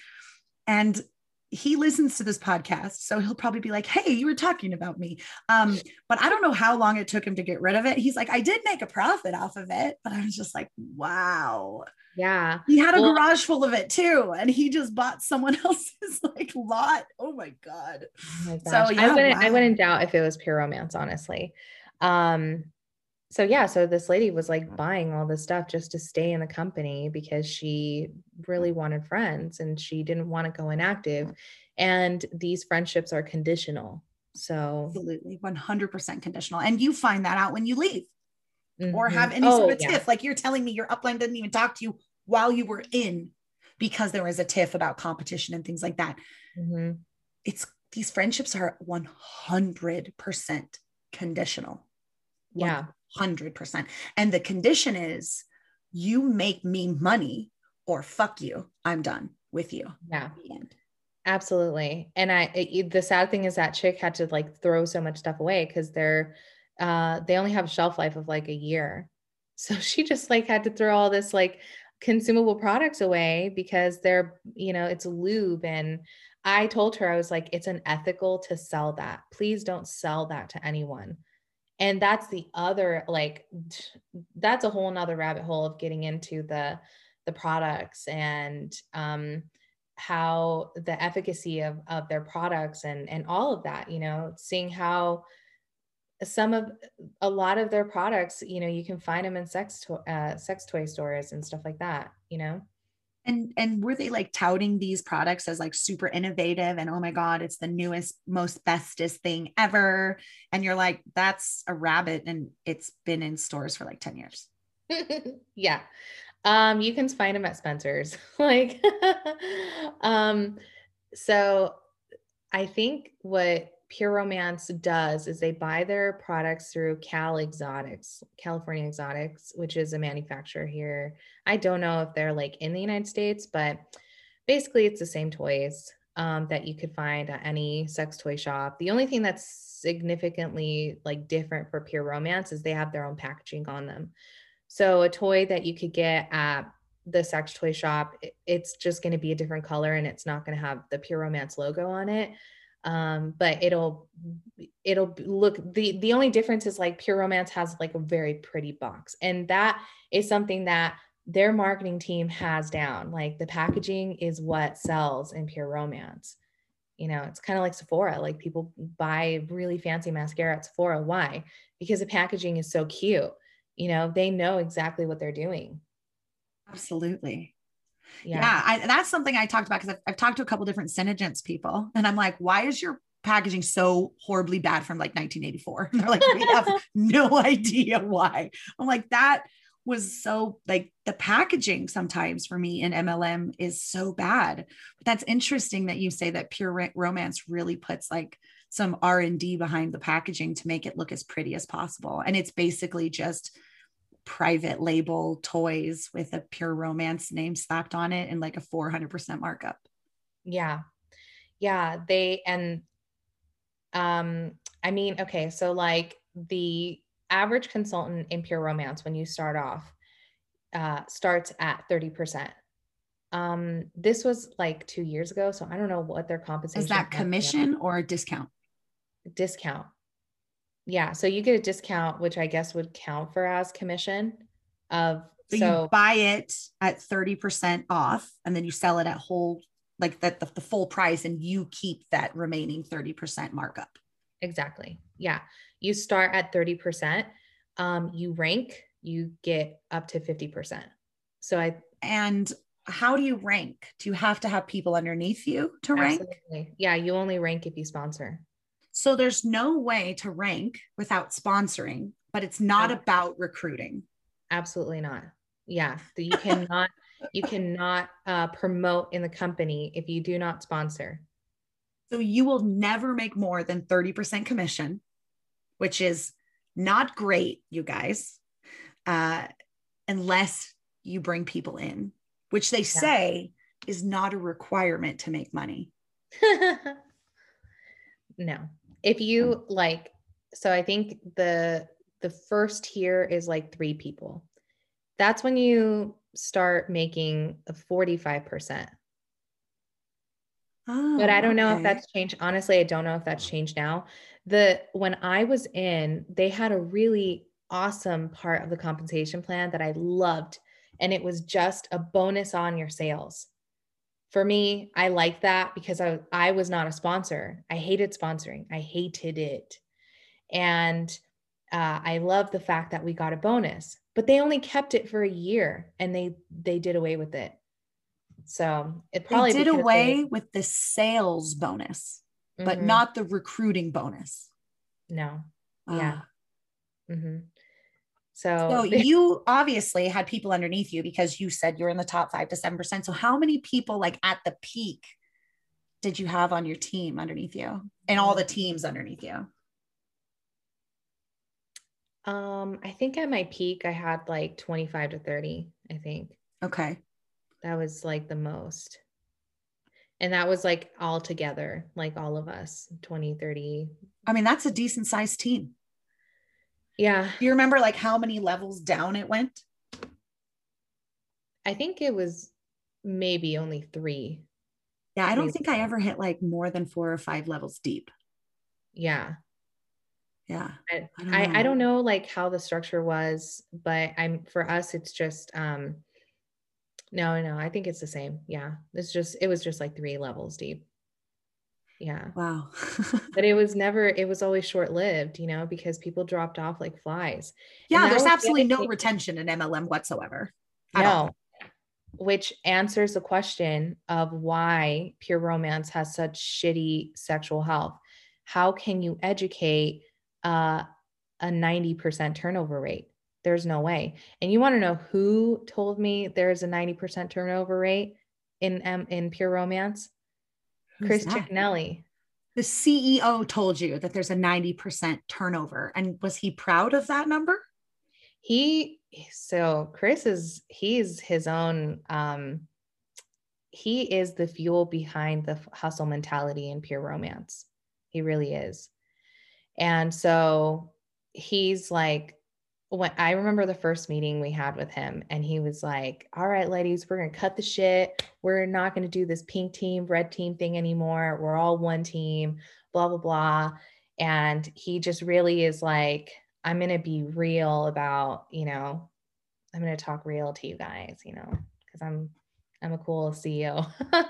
And he listens to this podcast, so he'll probably be like, hey, you were talking about me. Um, but I don't know how long it took him to get rid of it. He's like, I did make a profit off of it, but I was just like, wow. Yeah. He had a Well, garage full of it too. And he just bought someone else's like lot. Oh my God. oh my So gosh. yeah, I wouldn't, I wow. wouldn't doubt if it was pure romance, honestly. Um, so yeah, so this lady was like buying all this stuff just to stay in the company because she really wanted friends and she didn't want to go inactive. And these friendships are conditional. So Absolutely, one hundred percent conditional. And you find that out when you leave or mhm. have any Oh, sort of yeah. tiff. Like you're telling me your upline didn't even talk to you while you were in because there was a tiff about competition and things like that. Mhm. It's these friendships are one hundred percent conditional. Yeah. one hundred percent. And the condition is you make me money or fuck you. I'm done with you. Yeah. The end. Absolutely. And I, it, the sad thing is that chick had to like throw so much stuff away because they're, uh, they only have a shelf life of like a year. So she just like had to throw all this like consumable products away because they're, you know, it's lube. And I told her, I was like, it's unethical to sell that. Please don't sell that to anyone. And that's the other, like, that's a whole nother rabbit hole of getting into the, the products and, um, how the efficacy of, of their products and, and all of that, you know, seeing how some of, a lot of their products, you know, you can find them in sex, to, uh, sex toy stores and stuff like that, you know? And and were they like touting these products as like super innovative and oh my God, it's the newest, most bestest thing ever. And you're like, that's a rabbit and it's been in stores for like ten years. Yeah. Um, you can find them at Spencer's. Like, um, so I think what Pure Romance does is they buy their products through Cal Exotics, California Exotics, which is a manufacturer here. I don't know if they're like in the United States, but basically it's the same toys um, that you could find at any sex toy shop. The only thing that's significantly like different for Pure Romance is they have their own packaging on them. So a toy that you could get at the sex toy shop, it's just going to be a different color and it's not going to have the Pure Romance logo on it. Um, but it'll, it'll look, the, the only difference is like Pure Romance has like a very pretty box. And that is something that their marketing team has down. Like the packaging is what sells in Pure Romance. You know, it's kind of like Sephora. Like people buy really fancy mascara at Sephora. Why? Because the packaging is so cute. You know, they know exactly what they're doing. Absolutely. Yeah. Yeah. I, that's something I talked about because I've, I've talked to a couple different Synergence people and I'm like, why is your packaging so horribly bad from like nineteen eighty-four? And they're like, we have no idea why. I'm like, that was so like the packaging sometimes for me in M L M is so bad. But that's interesting that you say that Pure Romance really puts like some R and D behind the packaging to make it look as pretty as possible. And it's basically just private label toys with a Pure Romance name slapped on it and like a four hundred percent markup. Yeah. Yeah. They, and, um, I mean, okay. So like the average consultant in Pure Romance, when you start off, uh, starts at thirty percent. Um, this was like two years ago. So I don't know what their compensation Is that commission or a discount? Discount. Yeah. So you get a discount, which I guess would count for as commission. of, So, so you buy it at thirty percent off and then you sell it at whole, like that the, the full price, and you keep that remaining thirty percent markup. exactly. Yeah. You start at thirty percent. Um, you rank, you get up to fifty percent. So I, And how do you rank? Do you have to have people underneath you to rank? absolutely. Yeah. You only rank if you sponsor. So there's no way to rank without sponsoring, but it's not No. about recruiting. Absolutely not. Yeah. You cannot, you cannot uh, promote in the company if you do not sponsor. So you will never make more than thirty percent commission, which is not great, you guys, uh, unless you bring people in, which they say yeah. is not a requirement to make money. No. If you like, so I think the the first tier is like three people. That's when you start making a forty-five percent. Oh, but I don't okay. know if that's changed. Honestly, I don't know if that's changed now. The when I was in, they had a really awesome part of the compensation plan that I loved. And it was just a bonus on your sales. For me, I like that because I, I was not a sponsor. I hated sponsoring. I hated it. And uh, I love the fact that we got a bonus, but they only kept it for a year and they they did away with it. So it probably they did away they, with the sales bonus, mm-hmm. but not the recruiting bonus. No. Yeah. Ah. Mm-hmm. So, so you obviously had people underneath you because you said you're in the top five to seven percent. So how many people like at the peak did you have on your team underneath you and all the teams underneath you? Um, I think at my peak, I had like twenty-five to thirty, I think. Okay. That was like the most. And that was like all together, like all of us, twenty, thirty. I mean, that's a decent sized team. Yeah. Do you remember like how many levels down it went? I think it was maybe only three. Yeah, I don't think I ever hit like more than four or five levels deep. Yeah. Yeah. I, I, don't, I, I don't know like how the structure was, but I'm for us, it's just um no, no, I think it's the same. Yeah. It's just it was just like three levels deep. Yeah. Wow. But it was never, it was always short-lived, you know, because people dropped off like flies. Yeah, there's absolutely no retention in M L M whatsoever. No. All. Which answers the question of why Pure Romance has such shitty sexual health. How can you educate uh, a ninety percent turnover rate? There's no way. And you want to know who told me there's a ninety percent turnover rate in um, in Pure Romance? Who's Chris that? Ciccinelli. The C E O told you that there's a ninety percent turnover. And was he proud of that number? He, so Chris is, he's his own, um, he is the fuel behind the hustle mentality in Pure Romance. He really is. And so he's like, when I remember the first meeting we had with him and he was like, all right, ladies, we're going to cut the shit. We're not going to do this pink team, red team thing anymore. We're all one team, blah, blah, blah. And he just really is like, I'm going to be real about, you know, I'm going to talk real to you guys, you know, because I'm, I'm a cool C E O.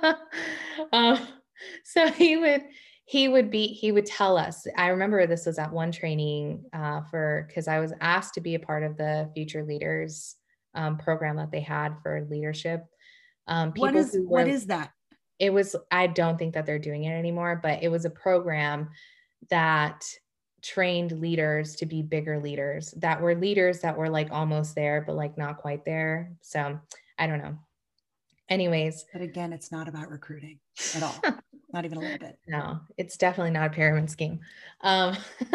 um, so he would, he would be, he would tell us, I remember this was at one training uh, for, cause I was asked to be a part of the Future Leaders um, program that they had for leadership. Um, what is, were, what is that? It was, I don't think that they're doing it anymore, but it was a program that trained leaders to be bigger leaders that were leaders that were like almost there, but like not quite there. So I don't know. Anyways. But again, it's not about recruiting at all. Not even a little bit. No, it's definitely not a pyramid scheme. Um,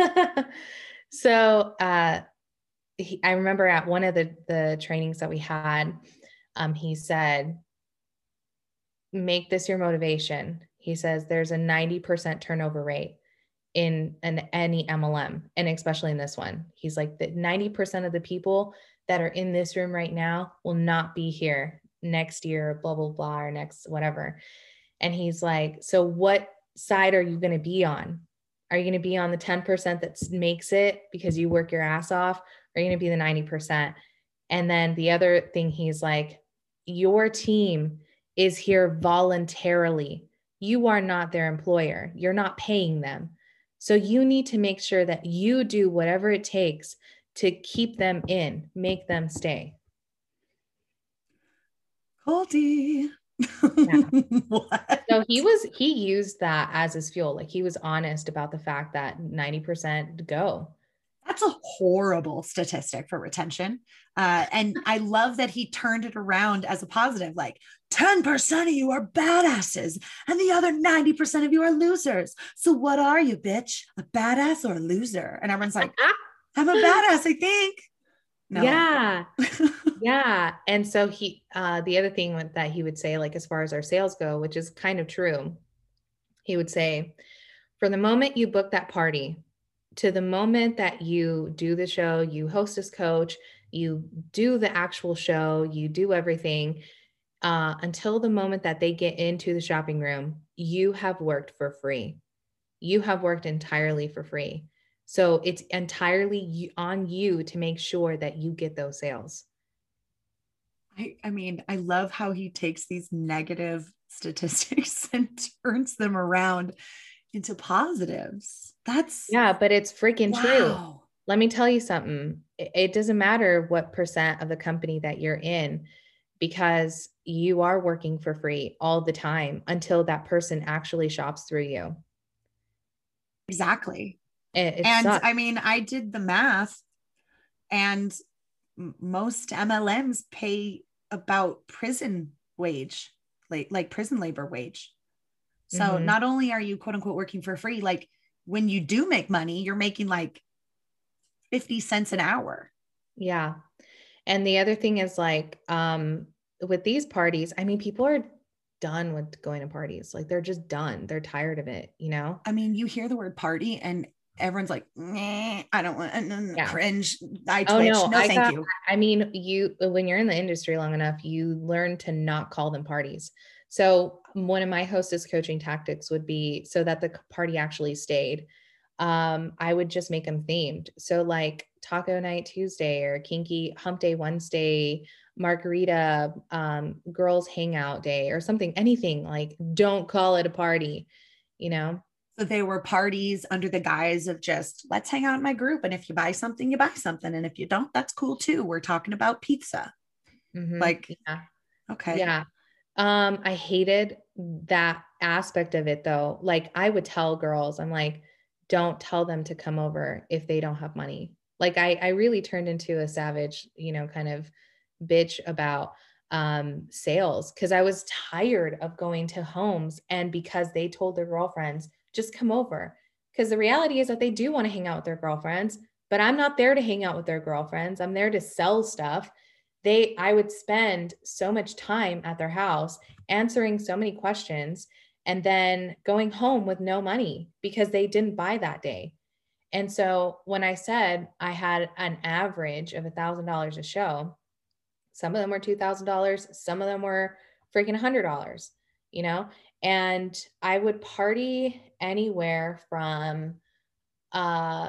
so uh, he, I remember at one of the, the trainings that we had, um, he said, make this your motivation. He says there's a ninety percent turnover rate in an any M L M, and especially in this one. He's like that ninety percent of the people that are in this room right now will not be here next year, blah, blah, blah, or next whatever. And he's like, so what side are you going to be on? Are you going to be on the ten percent that makes it because you work your ass off? Or are you going to be the ninety percent? And then the other thing, he's like, your team is here voluntarily. You are not their employer. You're not paying them. So you need to make sure that you do whatever it takes to keep them in, make them stay. Goldie. Yeah. What? So he was, he used that as his fuel. Like he was honest about the fact that ninety percent go. That's a horrible statistic for retention. Uh, and I love that he turned it around as a positive, like ten percent of you are badasses and the other ninety percent of you are losers. So what are you, bitch? A badass or a loser? And everyone's like, I'm a badass, I think. No. Yeah. Yeah. And so he, uh, the other thing that he would say, like, as far as our sales go, which is kind of true, he would say, from the moment you book that party to the moment that you do the show, you host as coach, you do the actual show, you do everything, uh, until the moment that they get into the shopping room, you have worked for free. You have worked entirely for free. So it's entirely on you to make sure that you get those sales. I, I mean, I love how he takes these negative statistics and turns them around into positives. That's Yeah, but it's freaking wow. true. Let me tell you something. It, it doesn't matter what percent of the company that you're in, because you are working for free all the time until that person actually shops through you. Exactly. It, it and sucks. I mean, I did the math, and most M L Ms pay about prison wage, like, like prison labor wage. So mm-hmm. not only are you quote unquote working for free, like when you do make money, you're making like fifty cents an hour. Yeah. And the other thing is like, um, with these parties, I mean, people are done with going to parties. Like they're just done. They're tired of it, you know? I mean, you hear the word party and everyone's like, nah, I don't want to yeah. cringe. I twitch. Oh, no, no I thank got, you. I mean, you, when you're in the industry long enough, you learn to not call them parties. So one of my hostess coaching tactics would be, so that the party actually stayed, um, I would just make them themed. So like Taco Night Tuesday or Kinky Hump Day Wednesday, Margarita, um, Girls Hangout Day or something, anything. Like, don't call it a party, you know? So they were parties under the guise of just, let's hang out in my group. And if you buy something, you buy something. And if you don't, that's cool too. We're talking about pizza. Mm-hmm. Like, yeah. Okay. Yeah. Um, I hated that aspect of it though. Like I would tell girls, I'm like, don't tell them to come over if they don't have money. Like I, I really turned into a savage, you know, kind of bitch about um, sales. Cause I was tired of going to homes and because they told their girlfriends, just come over. Cause the reality is that they do want to hang out with their girlfriends, but I'm not there to hang out with their girlfriends. I'm there to sell stuff. They, I would spend so much time at their house answering so many questions and then going home with no money because they didn't buy that day. And so when I said I had an average of a thousand dollars a show, some of them were two thousand dollars, some of them were freaking a hundred dollars, you know, and I would party anywhere from uh,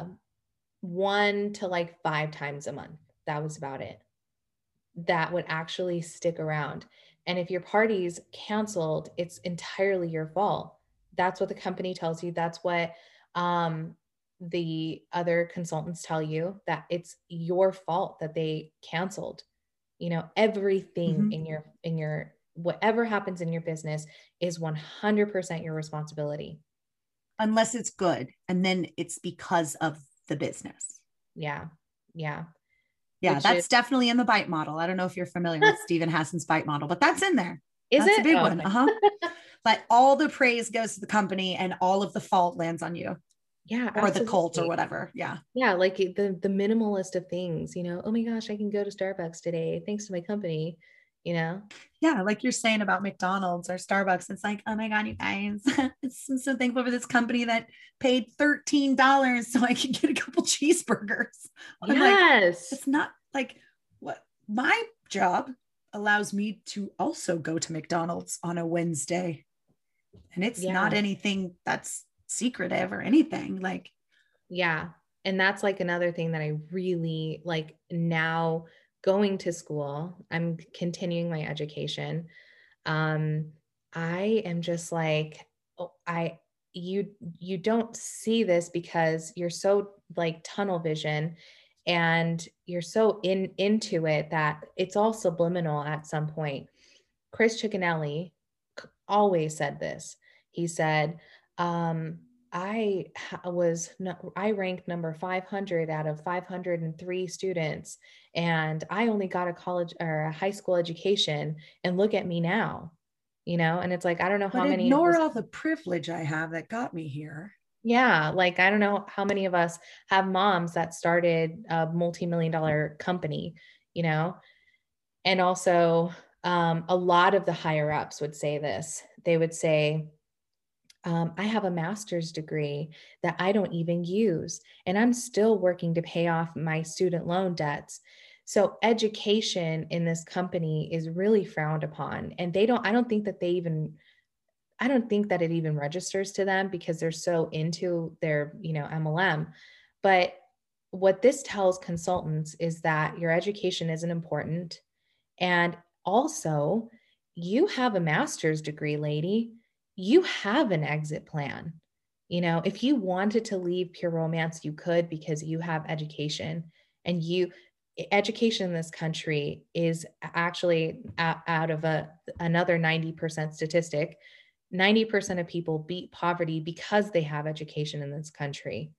one to like five times a month. That was about it. That would actually stick around. And if your party's canceled, it's entirely your fault. That's what the company tells you. That's what um, the other consultants tell you, that it's your fault that they canceled. You know, everything mm-hmm. in your, in your, whatever happens in your business is one hundred percent your responsibility. Unless it's good. And then it's because of the business. Yeah. Yeah. Yeah, Which that's is, definitely in the bite model. I don't know if you're familiar with Stephen Hassan's bite model, but that's in there. Is that's it? a big oh, one. Okay. Uh-huh. Like all the praise goes to the company and all of the fault lands on you. Yeah. Or absolutely. the cult or whatever. Yeah. Yeah. Like the, the minimalist of things, you know, oh my gosh, I can go to Starbucks today, thanks to my company, you know? Yeah. Like you're saying about McDonald's or Starbucks. It's like, oh my God, you guys, it's, I'm so thankful for this company that paid thirteen dollars so I could get a couple cheeseburgers. I'm yes. Like, it's not like what my job allows me to also go to McDonald's on a Wednesday. And it's yeah. not anything that's secretive or anything like. Yeah. And that's like another thing that I really like now going to school. I'm continuing my education. Um, I am just like, oh, I, you, you don't see this because you're so like tunnel vision and you're so in into it that it's all subliminal at some point. Chris Chickenelli always said this. He said, um, I was, I ranked number five hundred out of five hundred three students, and I only got a college or a high school education. And look at me now, you know? And it's like, I don't know But how many of ignore us, all the privilege I have that got me here. yeah, like, I don't know how many of us have moms that started a multi-million dollar company, you know? And also, um, a lot of the higher ups would say this. They would say, um, I have a master's degree that I don't even use, and I'm still working to pay off my student loan debts. So education in this company is really frowned upon. And they don't, I don't think that they even, I don't think that it even registers to them because they're so into their, you know, M L M. But what this tells consultants is that your education isn't important. And also, you have a master's degree, lady. You have an exit plan. You know, if you wanted to leave Pure Romance, you could because you have education. And you, education in this country is actually out of a another ninety percent statistic. ninety percent of people beat poverty because they have education in this country.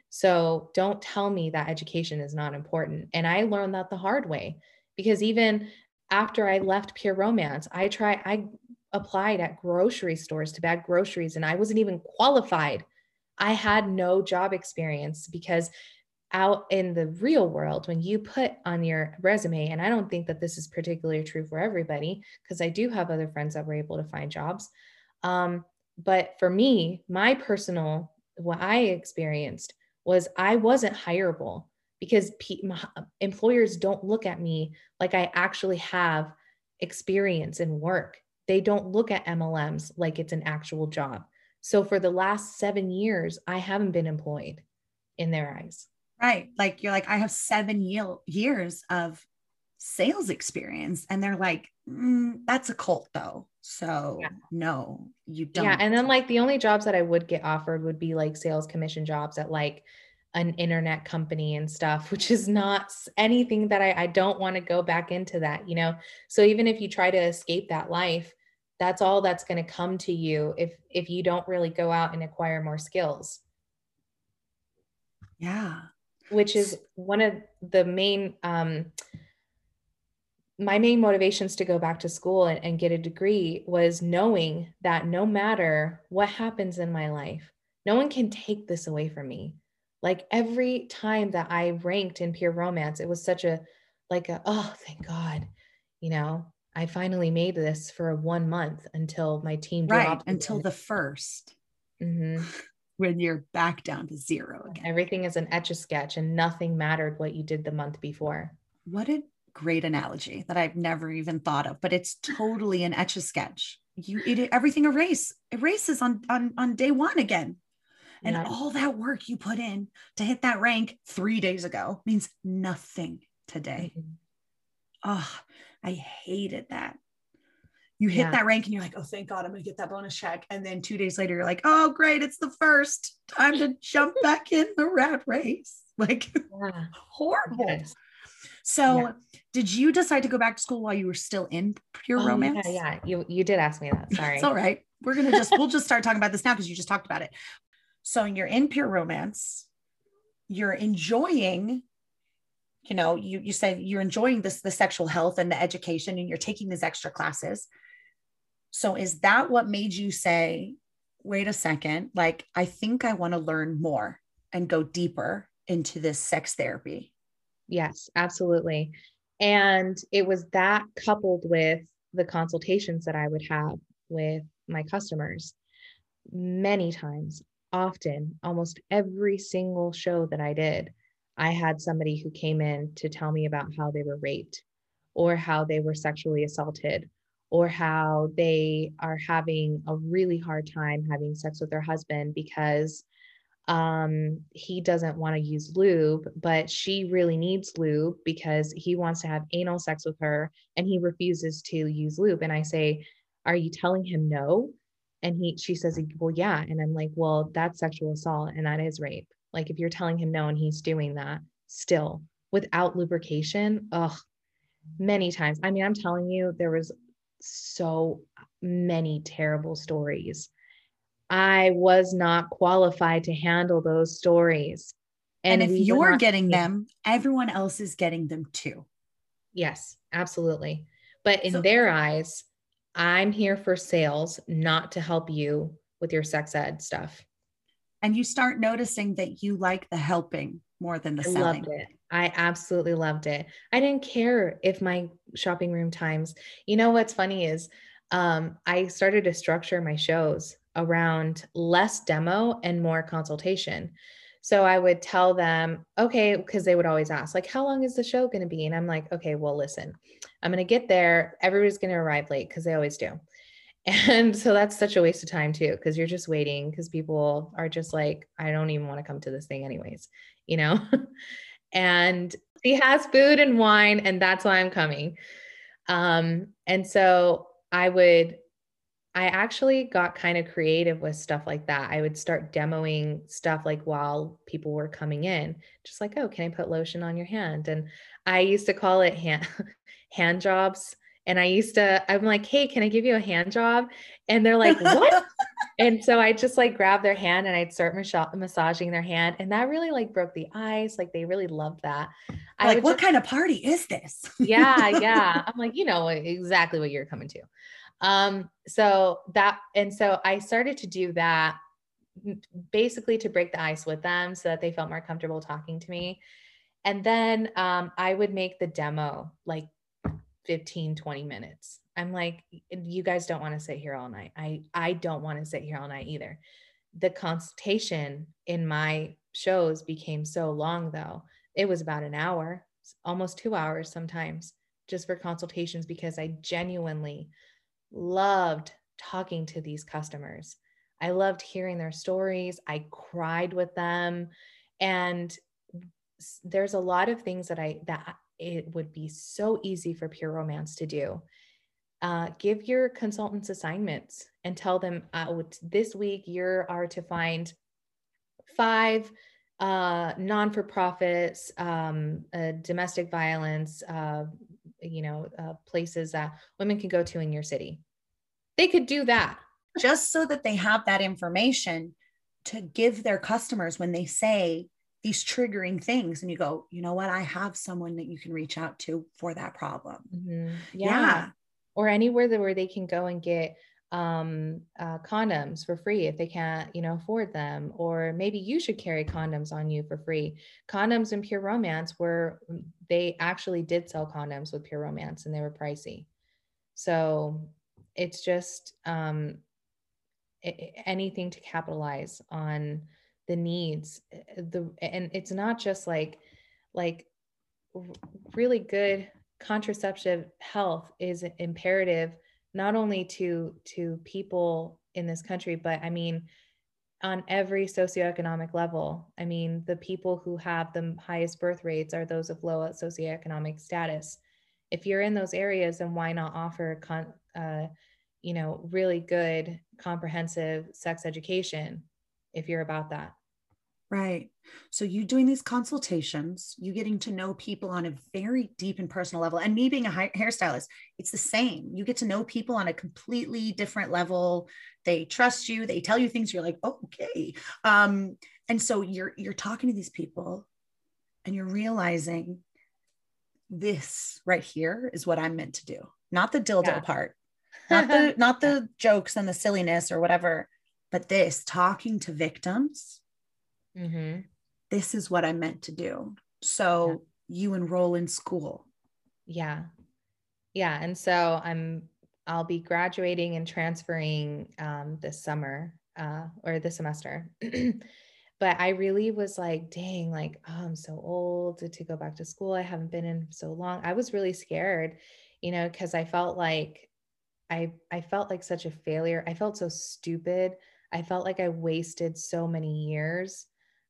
So don't tell me that education is not important. And I learned that the hard way, because even after I left Pure Romance, I tried, I applied at grocery stores to bag groceries, and I wasn't even qualified. I had no job experience because out in the real world, when you put on your resume, and I don't think that this is particularly true for everybody, because I do have other friends that were able to find jobs. Um, but for me, my personal, what I experienced was I wasn't hireable because P- employers don't look at me like I actually have experience in work. They don't look at M L Ms like it's an actual job. So for the last seven years, I haven't been employed in their eyes. Right. Like you're like, I have seven ye- years of sales experience. And they're like, mm, that's a cult though. So Yeah. no, you don't. Yeah. And then like the only jobs that I would get offered would be like sales commission jobs at like an internet company and stuff, which is not anything that I, I don't want to go back into that, you know? So even if you try to escape that life, that's all that's going to come to you if, if you don't really go out and acquire more skills. Yeah. Which is one of the main, um, my main motivations to go back to school and, and get a degree was knowing that no matter what happens in my life, no one can take this away from me. Like every time that I ranked in Pure Romance, it was such a, like a, oh, thank God, you know, I finally made this for one month until my team right dropped. until again. The first, mm-hmm. when you're back down to zero again. Everything is an Etch-a-Sketch and nothing mattered what you did the month before. What a great analogy that I've never even thought of, but it's totally an Etch-a-Sketch. You it everything erase erases on on on day one again. And yeah. all that work you put in to hit that rank three days ago means nothing today. Mm-hmm. Oh, I hated that. You hit yeah. that rank and you're like, oh, thank God, I'm going to get that bonus check. And then two days later, you're like, oh, great. It's the first time to jump back in the rat race. Like yeah. horrible. Yes. So yeah. did you decide to go back to school while you were still in Pure oh, Romance? Yeah, yeah. You, you did ask me that. Sorry. It's all right. We're going to just, we'll just start talking about this now because you just talked about it. So you're in Pure Romance, you're enjoying, you know, you, you said you're enjoying this, the sexual health and the education, and you're taking these extra classes. So is that what made you say, wait a second, like, I think I want to learn more and go deeper into this sex therapy? Yes, absolutely. And it was that coupled with the consultations that I would have with my customers many times. Often, almost every single show that I did, I had somebody who came in to tell me about how they were raped or how they were sexually assaulted or how they are having a really hard time having sex with their husband because Um, he doesn't want to use lube, but she really needs lube because he wants to have anal sex with her and he refuses to use lube. And I say, are you telling him no? And he, she says, well, yeah. And I'm like, well, that's sexual assault and that is rape. Like if you're telling him no and he's doing that still without lubrication, ugh, many times. I mean, I'm telling you, there was so many terrible stories. I was not qualified to handle those stories. And And if we were you're not getting trained. them, everyone else is getting them too. Yes, absolutely. But in So- their eyes, I'm here for sales, not to help you with your sex ed stuff. And you start noticing that you like the helping more than the I selling. loved it. I absolutely loved it. I didn't care if my shopping room times, you know, what's funny is um, I started to structure my shows around less demo and more consultation. So I would tell them, okay, because they would always ask, like, how long is the show going to be? And I'm like, okay, well, listen, I'm going to get there. Everybody's going to arrive late because they always do. And so that's such a waste of time too, because you're just waiting because people are just like, I don't even want to come to this thing anyways, you know? And he has food and wine, and that's why I'm coming. Um, and so I would, I actually got kind of creative with stuff like that. I would start demoing stuff like while people were coming in, just like, oh, can I put lotion on your hand? And I used to call it hand, hand jobs. And I used to, I'm like, hey, can I give you a hand job? And they're like, what? And so I just like grab their hand and I'd start mas- massaging their hand. And that really like broke the ice. Like they really loved that. I Like, would what just, kind of party is this? yeah, yeah. I'm like, you know exactly what you're coming to. Um, so that, and so I started to do that basically to break the ice with them so that they felt more comfortable talking to me. And then um, I would make the demo like fifteen, twenty minutes. I'm like, you guys don't want to sit here all night. I, I don't want to sit here all night either. The consultation in my shows became so long though. It was about an hour, almost two hours sometimes just for consultations because I genuinely loved talking to these customers. I loved hearing their stories. I cried with them. And there's a lot of things that I, that it would be so easy for Pure Romance to do. Uh, give your consultants assignments and tell them uh, this week you are to find five uh, non-for-profits, um, uh, domestic violence, uh, you know, uh, places that women can go to in your city. They could do that. Just so that they have that information to give their customers when they say these triggering things and you go, you know what, I have someone that you can reach out to for that problem. Mm-hmm. Yeah. yeah. Or anywhere that where they can go and get um, uh, condoms for free if they can't, you know, afford them. Or maybe you should carry condoms on you for free. Condoms in Pure Romance were, they actually did sell condoms with Pure Romance and they were pricey. So it's just um, it, anything to capitalize on the needs. The and it's not just like like really good contraceptive health is imperative not only to to people in this country, but I mean on every socioeconomic level. I mean, the people who have the highest birth rates are those of low socioeconomic status. If you're in those areas, then why not offer con- uh, you know, really good comprehensive sex education if you're about that? Right. So you doing these consultations, you getting to know people on a very deep and personal level. And me being a hairstylist, it's the same. You get to know people on a completely different level. They trust you. They tell you things. You're like, oh, okay. Um, and so you're you're talking to these people, and you're realizing this right here is what I'm meant to do. Not the dildo Yeah. part, not the not the Yeah. jokes and the silliness or whatever, but this talking to victims. Mm-hmm. This is what I'm meant to do. So yeah. You enroll in school. Yeah. Yeah. And so I'm, I'll be graduating and transferring um, this summer uh, or this semester. But I really was like, dang, like, oh, I'm so old to, to go back to school. I haven't been in so long. I was really scared, you know, because I felt like I, I felt like such a failure. I felt so stupid. I felt like I wasted so many years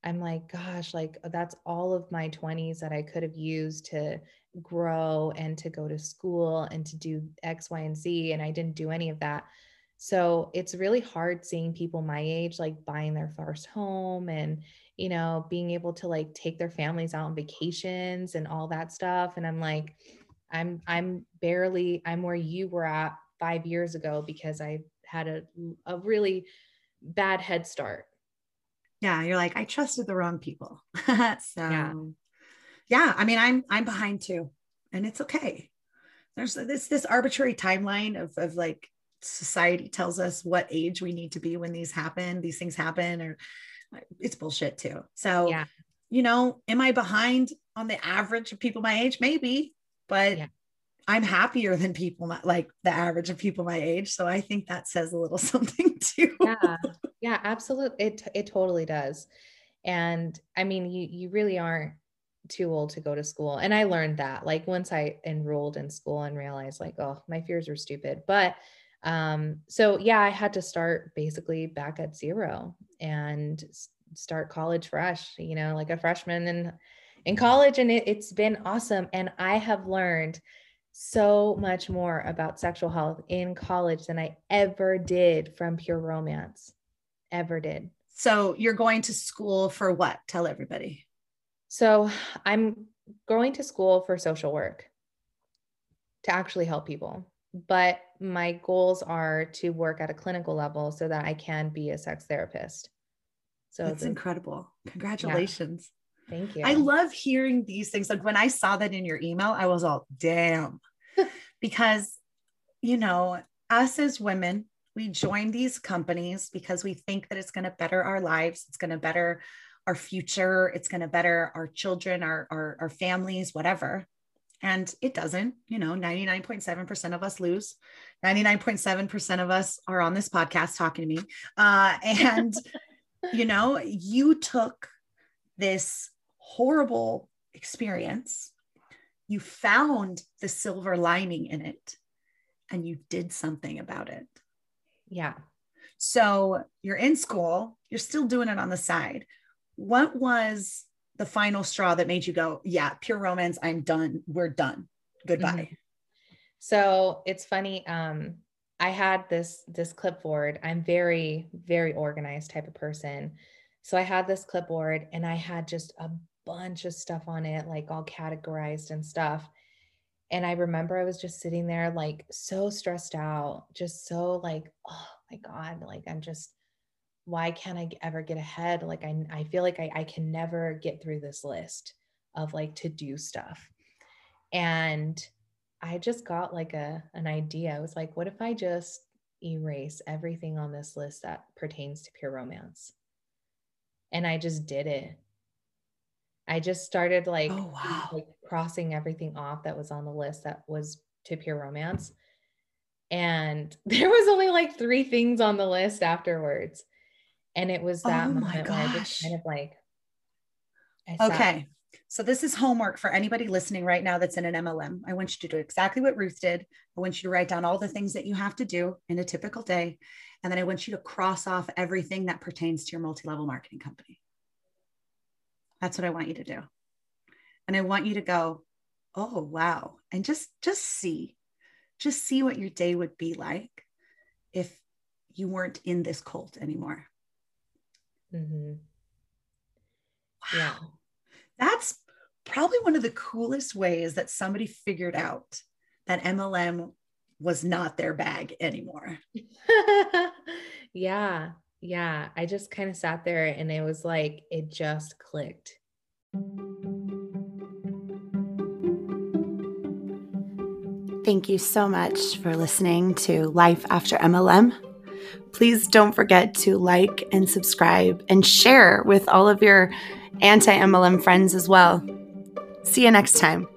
I'm like, gosh, like that's all of my twenties that I could have used to grow and to go to school and to do X, Y, and Z. And I didn't do any of that. So it's really hard seeing people my age, like buying their first home and, you know, being able to like take their families out on vacations and all that stuff. And I'm like, I'm, I'm barely, I'm where you were at five years ago because I had a, a really bad head start. Yeah. You're like, I trusted the wrong people. so Yeah. yeah, I mean, I'm, I'm behind too, and it's okay. There's this, this arbitrary timeline of, of like society tells us what age we need to be when these happen, these things happen, or it's bullshit too. So, Yeah. you know, am I behind on the average of people my age? Maybe, but yeah. I'm happier than people my, like the average of people my age. So I think that says a little something too. Yeah. Yeah, absolutely. It, it totally does. And I mean, you, you really aren't too old to go to school. And I learned that like once I enrolled in school and realized like, oh, my fears were stupid. But um, so yeah, I had to start basically back at zero and start college fresh, you know, like a freshman in, in college. And it, it's been awesome. And I have learned so much more about sexual health in college than I ever did from Pure Romance, ever did. So you're going to school for what? Tell everybody. So I'm going to school for social work to actually help people. But my goals are to work at a clinical level so that I can be a sex therapist. So that's the, incredible. Congratulations. Yeah. Thank you. I love hearing these things. Like when I saw that in your email, I was all, damn. Because, you know, us as women, we join these companies because we think that it's going to better our lives. It's going to better our future. It's going to better our children, our, our, our families, whatever. And it doesn't, you know, ninety-nine point seven percent of us lose. ninety-nine point seven percent of us are on this podcast talking to me. Uh, and, you know, you took this horrible experience, you found the silver lining in it, and you did something about it. Yeah. So you're in school, you're still doing it on the side. What was the final straw that made you go, yeah, Pure Romance, I'm done. We're done. Goodbye. Mm-hmm. So it's funny. Um, I had this, this clipboard. I'm very, very organized type of person. So I had this clipboard and I had just a bunch of stuff on it, like all categorized and stuff. And I remember I was just sitting there like so stressed out, just so like, oh my God, like I'm just, why can't I ever get ahead? Like I, I feel like I, I can never get through this list of like to-do stuff. And I just got like a, an idea. I was like, what if I just erase everything on this list that pertains to Pure Romance? And I just did it. I just started like, oh, wow. like crossing everything off that was on the list that was to Pure Romance. And there was only like three things on the list afterwards. And it was that oh moment my where I gosh. just kind of like, I okay. So this is homework for anybody listening right now that's in an M L M. I want you to do exactly what Ruth did. I want you to write down all the things that you have to do in a typical day. And then I want you to cross off everything that pertains to your multi-level marketing company. That's what I want you to do. And I want you to go, oh, wow. And just, just see, just see what your day would be like if you weren't in this cult anymore. Mm-hmm. Wow. Yeah. That's probably one of the coolest ways that somebody figured out that M L M was not their bag anymore. Yeah. Yeah. I just kind of sat there and it was like, it just clicked. Thank you so much for listening to Life After M L M. Please don't forget to like and subscribe and share with all of your anti-M L M friends as well. See you next time.